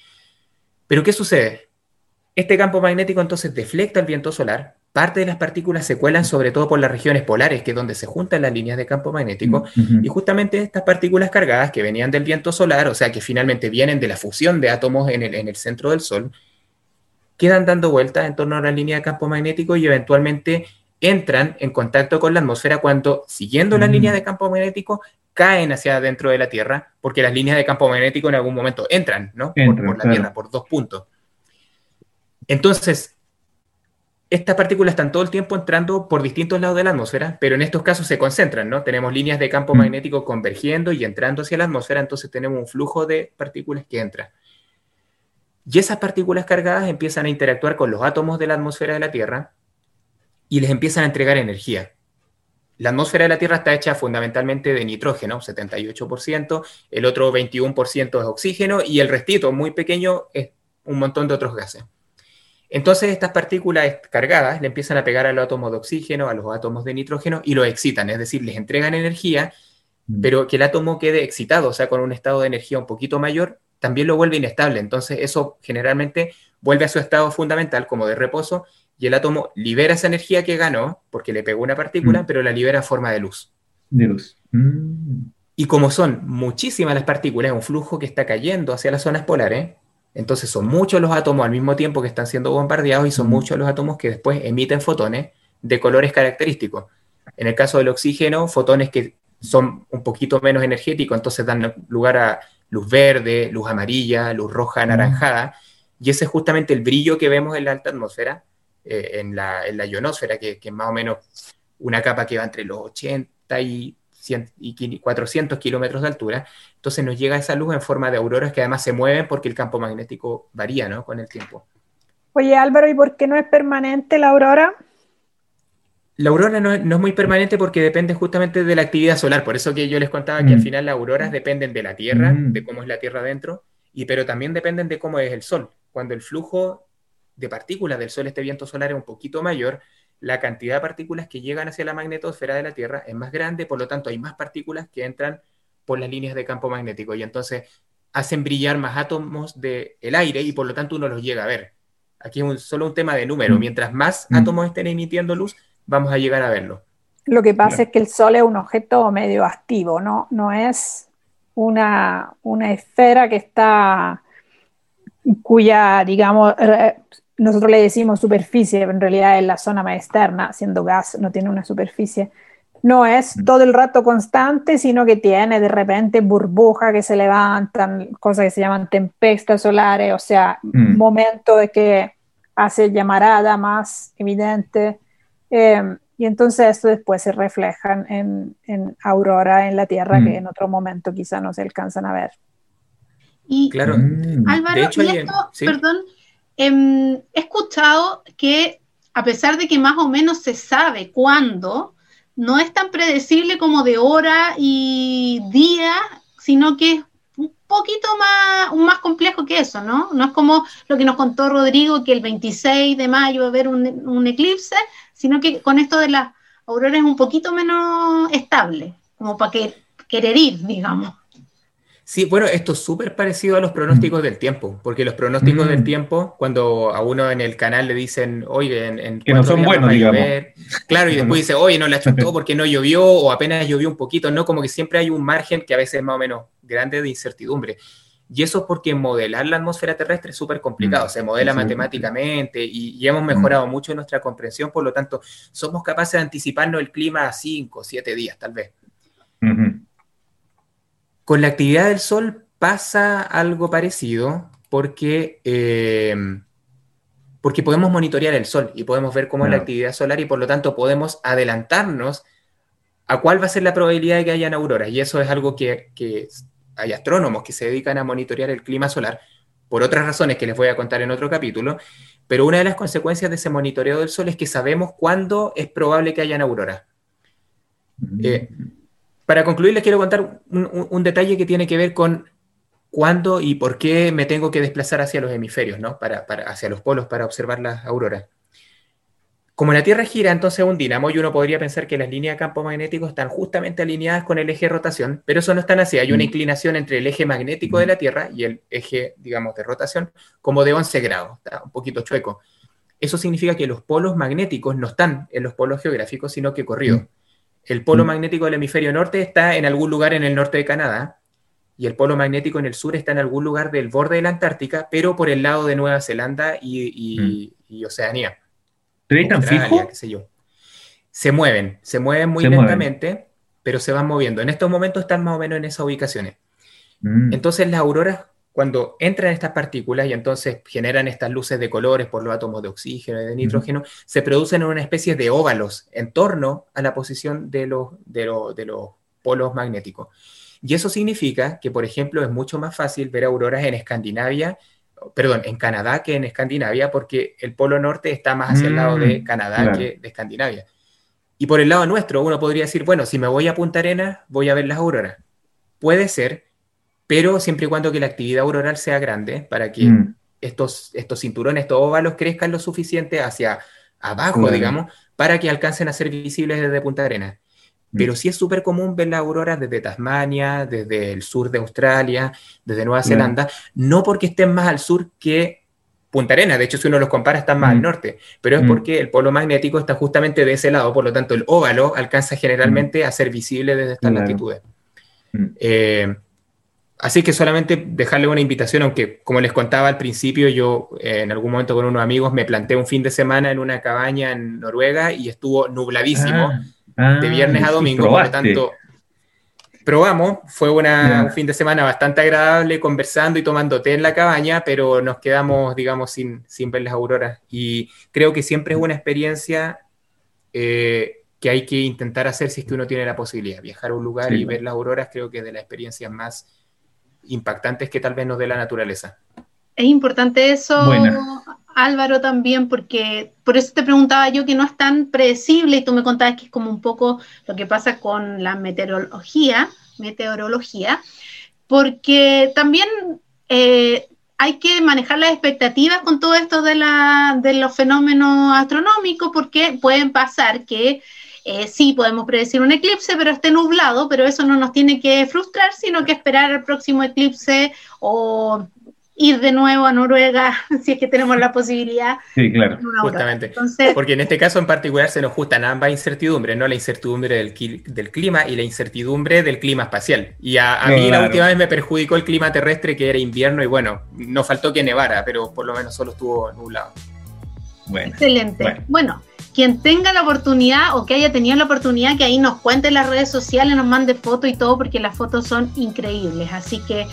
Pero ¿qué sucede? Este campo magnético entonces deflecta el viento solar, parte de las partículas se cuelan sobre todo por las regiones polares, que es donde se juntan las líneas de campo magnético, y justamente estas partículas cargadas que venían del viento solar, o sea que finalmente vienen de la fusión de átomos en el centro del Sol, quedan dando vueltas en torno a la línea de campo magnético y eventualmente entran en contacto con la atmósfera cuando, siguiendo la línea de campo magnético, caen hacia adentro de la Tierra, porque las líneas de campo magnético en algún momento entran, ¿no? Por la Tierra, por 2 puntos. Entonces, estas partículas están todo el tiempo entrando por distintos lados de la atmósfera, pero en estos casos se concentran, ¿no? Tenemos líneas de campo magnético convergiendo y entrando hacia la atmósfera, entonces tenemos un flujo de partículas que entra. Y esas partículas cargadas empiezan a interactuar con los átomos de la atmósfera de la Tierra y les empiezan a entregar energía. La atmósfera de la Tierra está hecha fundamentalmente de nitrógeno, 78%, el otro 21% es oxígeno y el restito, muy pequeño, es un montón de otros gases. Entonces estas partículas cargadas le empiezan a pegar a los átomos de oxígeno, a los átomos de nitrógeno y los excitan, es decir, les entregan energía, pero que el átomo quede excitado, o sea, con un estado de energía un poquito mayor, también lo vuelve inestable. Entonces eso generalmente vuelve a su estado fundamental como de reposo y el átomo libera esa energía que ganó porque le pegó una partícula, pero la libera en forma de luz. De luz. Y como son muchísimas las partículas, es un flujo que está cayendo hacia las zonas polares, entonces son muchos los átomos al mismo tiempo que están siendo bombardeados y son muchos los átomos que después emiten fotones de colores característicos. En el caso del oxígeno, fotones que son un poquito menos energéticos, entonces dan lugar a luz verde, luz amarilla, luz roja, anaranjada, y ese es justamente el brillo que vemos en la alta atmósfera, en la ionosfera, que es más o menos una capa que va entre los 80 y 400 kilómetros de altura. Entonces nos llega esa luz en forma de auroras que además se mueven porque el campo magnético varía, ¿no?, con el tiempo. Oye, Álvaro, ¿y por qué no es permanente la aurora? La aurora no es muy permanente porque depende justamente de la actividad solar. Por eso que yo les contaba que al final las auroras dependen de la Tierra, de cómo es la Tierra adentro, pero también dependen de cómo es el Sol. Cuando el flujo de partículas del Sol, este viento solar, es un poquito mayor, la cantidad de partículas que llegan hacia la magnetosfera de la Tierra es más grande, por lo tanto hay más partículas que entran por las líneas de campo magnético y entonces hacen brillar más átomos del aire y por lo tanto uno los llega a ver. Aquí es solo un tema de número. Mientras más átomos estén emitiendo luz, vamos a llegar a verlo. Lo que pasa es que el Sol es un objeto medio activo, ¿no? No es una esfera que está, cuya, digamos, nosotros le decimos superficie, pero en realidad es la zona más externa, siendo gas, no tiene una superficie. No es todo el rato constante, sino que tiene de repente burbujas que se levantan, cosas que se llaman tempestas solares, o sea, momentos de que hace llamarada más evidente. Y entonces esto después se reflejan en aurora en la Tierra que en otro momento quizá no se alcanzan a ver. Y claro, Álvaro, de hecho, y esto, ¿sí? perdón, he escuchado que a pesar de que más o menos se sabe cuándo, no es tan predecible como de hora y día, sino que es un poquito más complejo que eso, ¿no? No es como lo que nos contó Rodrigo, que el 26 de mayo va a haber un eclipse, sino que con esto de las auroras es un poquito menos estable, como para querer ir, digamos. Sí, bueno, esto es súper parecido a los pronósticos del tiempo, porque los pronósticos del tiempo, cuando a uno en el canal le dicen, oye, en que no son buenos, digamos. Claro, y después dice, oye, no la chutó porque no llovió, o apenas llovió un poquito, ¿no? Como que siempre hay un margen que a veces es más o menos grande de incertidumbre. Y eso es porque modelar la atmósfera terrestre es súper complicado, se modela matemáticamente y hemos mejorado mucho nuestra comprensión, por lo tanto, somos capaces de anticiparnos el clima a 5 o 7 días, tal vez. Con la actividad del Sol pasa algo parecido porque podemos monitorear el Sol y podemos ver cómo es la actividad solar y por lo tanto podemos adelantarnos a cuál va a ser la probabilidad de que hayan auroras. Y eso es algo que hay astrónomos que se dedican a monitorear el clima solar por otras razones que les voy a contar en otro capítulo, pero una de las consecuencias de ese monitoreo del Sol es que sabemos cuándo es probable que hayan auroras. Para concluir, les quiero contar un detalle que tiene que ver con cuándo y por qué me tengo que desplazar hacia los hemisferios, ¿no? Hacia los polos para observar las auroras. Como la Tierra gira entonces un dínamo, y uno podría pensar que las líneas de campo magnético están justamente alineadas con el eje de rotación, pero eso no es tan así. Hay una inclinación entre el eje magnético de la Tierra y el eje, digamos, de rotación, como de 11 grados, está un poquito chueco. Eso significa que los polos magnéticos no están en los polos geográficos, sino que corridos. El polo magnético del hemisferio norte está en algún lugar en el norte de Canadá y el polo magnético en el sur está en algún lugar del borde de la Antártica, pero por el lado de Nueva Zelanda y Oceanía. ¿Pero están fijos? Qué sé yo. Se mueven muy lentamente, pero se van moviendo. En estos momentos están más o menos en esas ubicaciones. Entonces las auroras, cuando entran estas partículas y entonces generan estas luces de colores por los átomos de oxígeno y de nitrógeno, se producen en una especie de óvalos en torno a la posición de los polos magnéticos. Y eso significa que, por ejemplo, es mucho más fácil ver auroras en Canadá que en Escandinavia, porque el polo norte está más hacia el lado de Canadá que de Escandinavia. Y por el lado nuestro, uno podría decir, bueno, si me voy a Punta Arenas, voy a ver las auroras. Puede ser, pero siempre y cuando que la actividad auroral sea grande para que estos cinturones, estos óvalos crezcan lo suficiente hacia abajo, digamos, para que alcancen a ser visibles desde Punta Arenas. Pero sí es súper común ver las auroras desde Tasmania, desde el sur de Australia, desde Nueva Zelanda, no porque estén más al sur que Punta Arenas, de hecho si uno los compara están más al norte, pero es porque el polo magnético está justamente de ese lado, por lo tanto el óvalo alcanza generalmente a ser visible desde estas latitudes. Así que solamente dejarle una invitación, aunque como les contaba al principio, yo en algún momento con unos amigos me planté un fin de semana en una cabaña en Noruega y estuvo nubladísimo de viernes a domingo, por lo tanto probamos, fue un fin de semana bastante agradable conversando y tomando té en la cabaña, pero nos quedamos, digamos, sin ver las auroras. Y creo que siempre es una experiencia que hay que intentar hacer si es que uno tiene la posibilidad. Viajar a un lugar y ver las auroras creo que es de las experiencias más impactantes que tal vez nos dé la naturaleza. Es importante eso, Álvaro, también, porque por eso te preguntaba yo que no es tan predecible y tú me contabas que es como un poco lo que pasa con la meteorología, porque también hay que manejar las expectativas con todo esto de los fenómenos astronómicos, porque pueden pasar que sí podemos predecir un eclipse, pero esté nublado, pero eso no nos tiene que frustrar, sino que esperar el próximo eclipse o ir de nuevo a Noruega, si es que tenemos la posibilidad. Sí, claro. Justamente. Entonces, porque en este caso en particular se nos juntan ambas incertidumbres, ¿no? La incertidumbre del clima y la incertidumbre del clima espacial. Y a mí la última vez me perjudicó el clima terrestre, que era invierno, y bueno, no faltó que nevara, pero por lo menos solo estuvo nublado. Excelente. Bueno, quien tenga la oportunidad o que haya tenido la oportunidad, que ahí nos cuente en las redes sociales, nos mande fotos y todo, porque las fotos son increíbles. Así que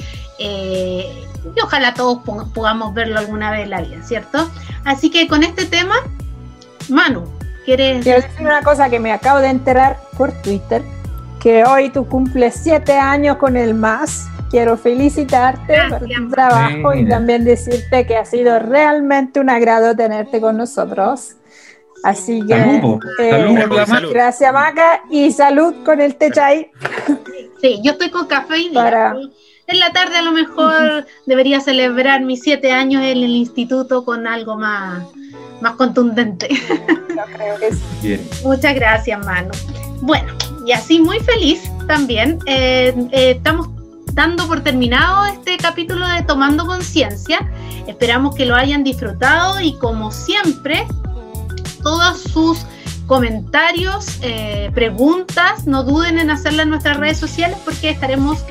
y ojalá todos podamos verlo alguna vez en la vida, ¿cierto? Así que con este tema, Manu, Quiero decir una cosa que me acabo de enterar por Twitter, que hoy tú cumples 7 años con el MAS. Quiero felicitarte por tu trabajo y también decirte que ha sido realmente un agrado tenerte con nosotros. Así que salud. Gracias, Maca, y salud con el té chai. Sí, yo estoy con café y en la tarde a lo mejor debería celebrar mis 7 años en el instituto con algo más contundente. Yo creo que sí. Bien. Muchas gracias, Manu. Bueno, y así muy feliz también. Estamos dando por terminado este capítulo de Tomando Conciencia. Esperamos que lo hayan disfrutado y, como siempre, todos sus comentarios, preguntas, no duden en hacerlas en nuestras redes sociales, porque estaremos,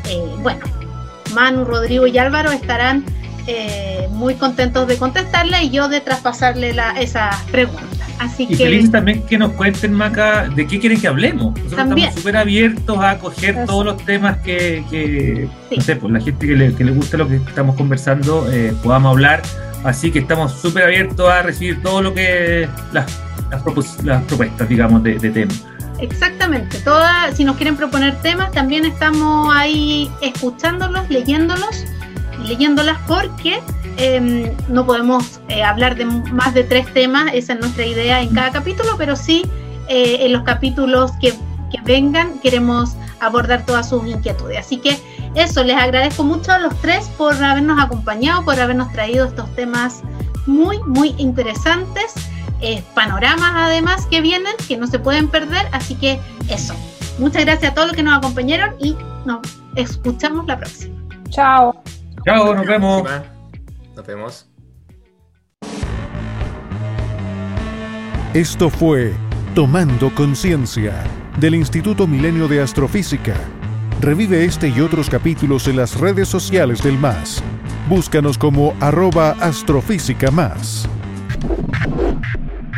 Manu, Rodrigo y Álvaro estarán muy contentos de contestarla y yo de traspasarle esas preguntas. Así que felices también que nos cuenten, Maca, de qué quieren que hablemos. Nosotros también estamos súper abiertos a acoger todos los temas que no sé, pues la gente que le gusta lo que estamos conversando, podamos hablar. Así que estamos súper abiertos a recibir todo lo que las propuestas, digamos, de temas. Exactamente. Si nos quieren proponer temas, también estamos ahí escuchándolos, leyéndolas, porque no podemos hablar de más de 3 temas. Esa es nuestra idea en cada capítulo, pero sí en los capítulos que vengan queremos abordar todas sus inquietudes. Así que eso, les agradezco mucho a los 3 por habernos acompañado, por habernos traído estos temas muy, muy interesantes, panoramas además que vienen, que no se pueden perder. Así que eso, muchas gracias a todos los que nos acompañaron y nos escuchamos la próxima. Chao. Chao, nos vemos. Nos vemos. Esto fue Tomando Conciencia, del Instituto Milenio de Astrofísica. Revive este y otros capítulos en las redes sociales del MAS. Búscanos como @astrofísicamás.